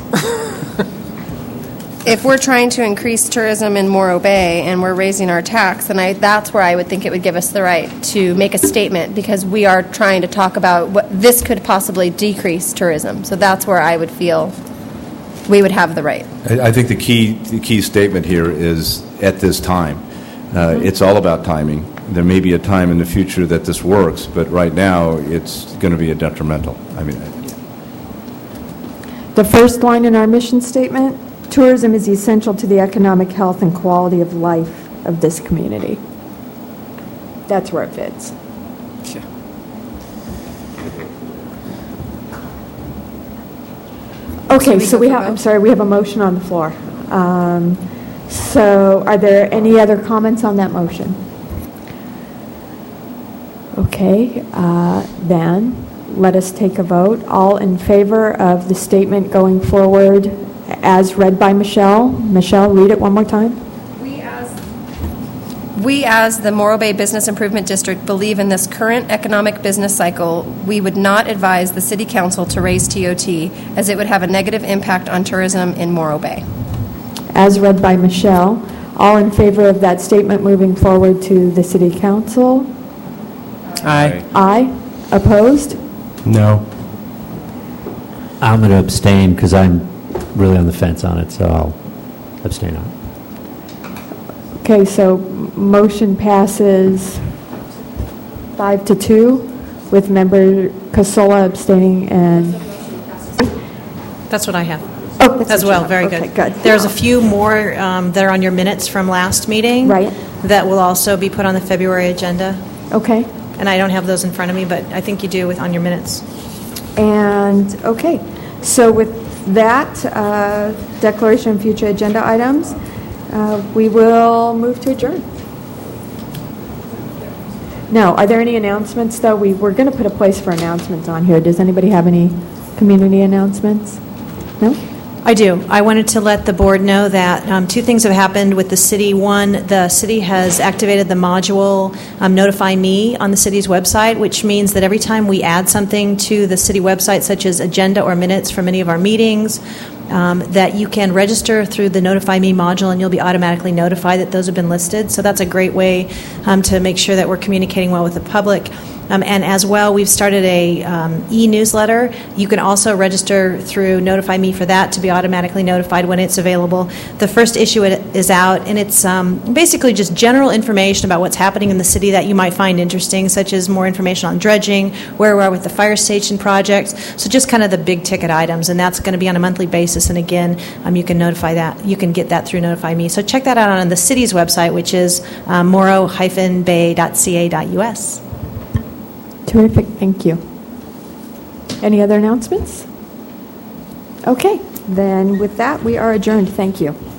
If we're trying to increase tourism in Morro Bay and we're raising our tax, then I, that's where I would think it would give us the right to make a statement, because we are trying to talk about what this could possibly decrease tourism. So that's where I would feel we would have the right. I I think the key, the key statement here is at this time. Uh, It's all about timing. There may be a time in the future that this works, but right now, it's going to be a detrimental. I mean, The first line in our mission statement, tourism is essential to the economic health and quality of life of this community. That's where it fits. Okay, we so go we for have, vote? I'm sorry, we have a motion on the floor. Um, So are there any other comments on that motion? Okay, uh, then, let us take a vote. All in favor of the statement going forward as read by Michelle? Michelle, read it one more time. We as We, as the Morro Bay Business Improvement District, believe in this current economic business cycle, we would not advise the City Council to raise T O T, as it would have a negative impact on tourism in Morro Bay. As read by Michelle. All in favor of that statement moving forward to the City Council? Aye. Aye. Opposed? No. I'm going to abstain because I'm really on the fence on it, so I'll abstain on it. Okay, so motion passes five to two with member Casola abstaining and... That's what I have. Oh, that's as what you well. have. Very Okay, good. good. There's a few more um, that are on your minutes from last meeting. Right. That will also be put on the February agenda. Okay. And I don't have those in front of me, but I think you do with on your minutes. And, okay, so with that uh, declaration of future agenda items, uh, we will move to adjourn. No, are there any announcements, though? We were going to put a place for announcements on here. Does anybody have any community announcements? No? I do. I wanted to let the board know that um, two things have happened with the city. One, the city has activated the module um, Notify Me on the city's website, which means that every time we add something to the city website, such as agenda or minutes from any of our meetings, um, that you can register through the Notify Me module and you'll be automatically notified that those have been listed. So that's a great way um, to make sure that we're communicating well with the public. Um, and as well, we've started a um, e-newsletter. You can also register through Notify Me for that to be automatically notified when it's available. The first issue is out, and it's um, basically just general information about what's happening in the city that you might find interesting, such as more information on dredging, where we are with the fire station project. So just kind of the big ticket items, and that's going to be on a monthly basis. And again, um, you can notify that. You can get that through Notify Me. So check that out on the city's website, which is um, morro dash bay dot c a dot u s. Terrific, thank you. Any other announcements? Okay, then with that, we are adjourned. Thank you.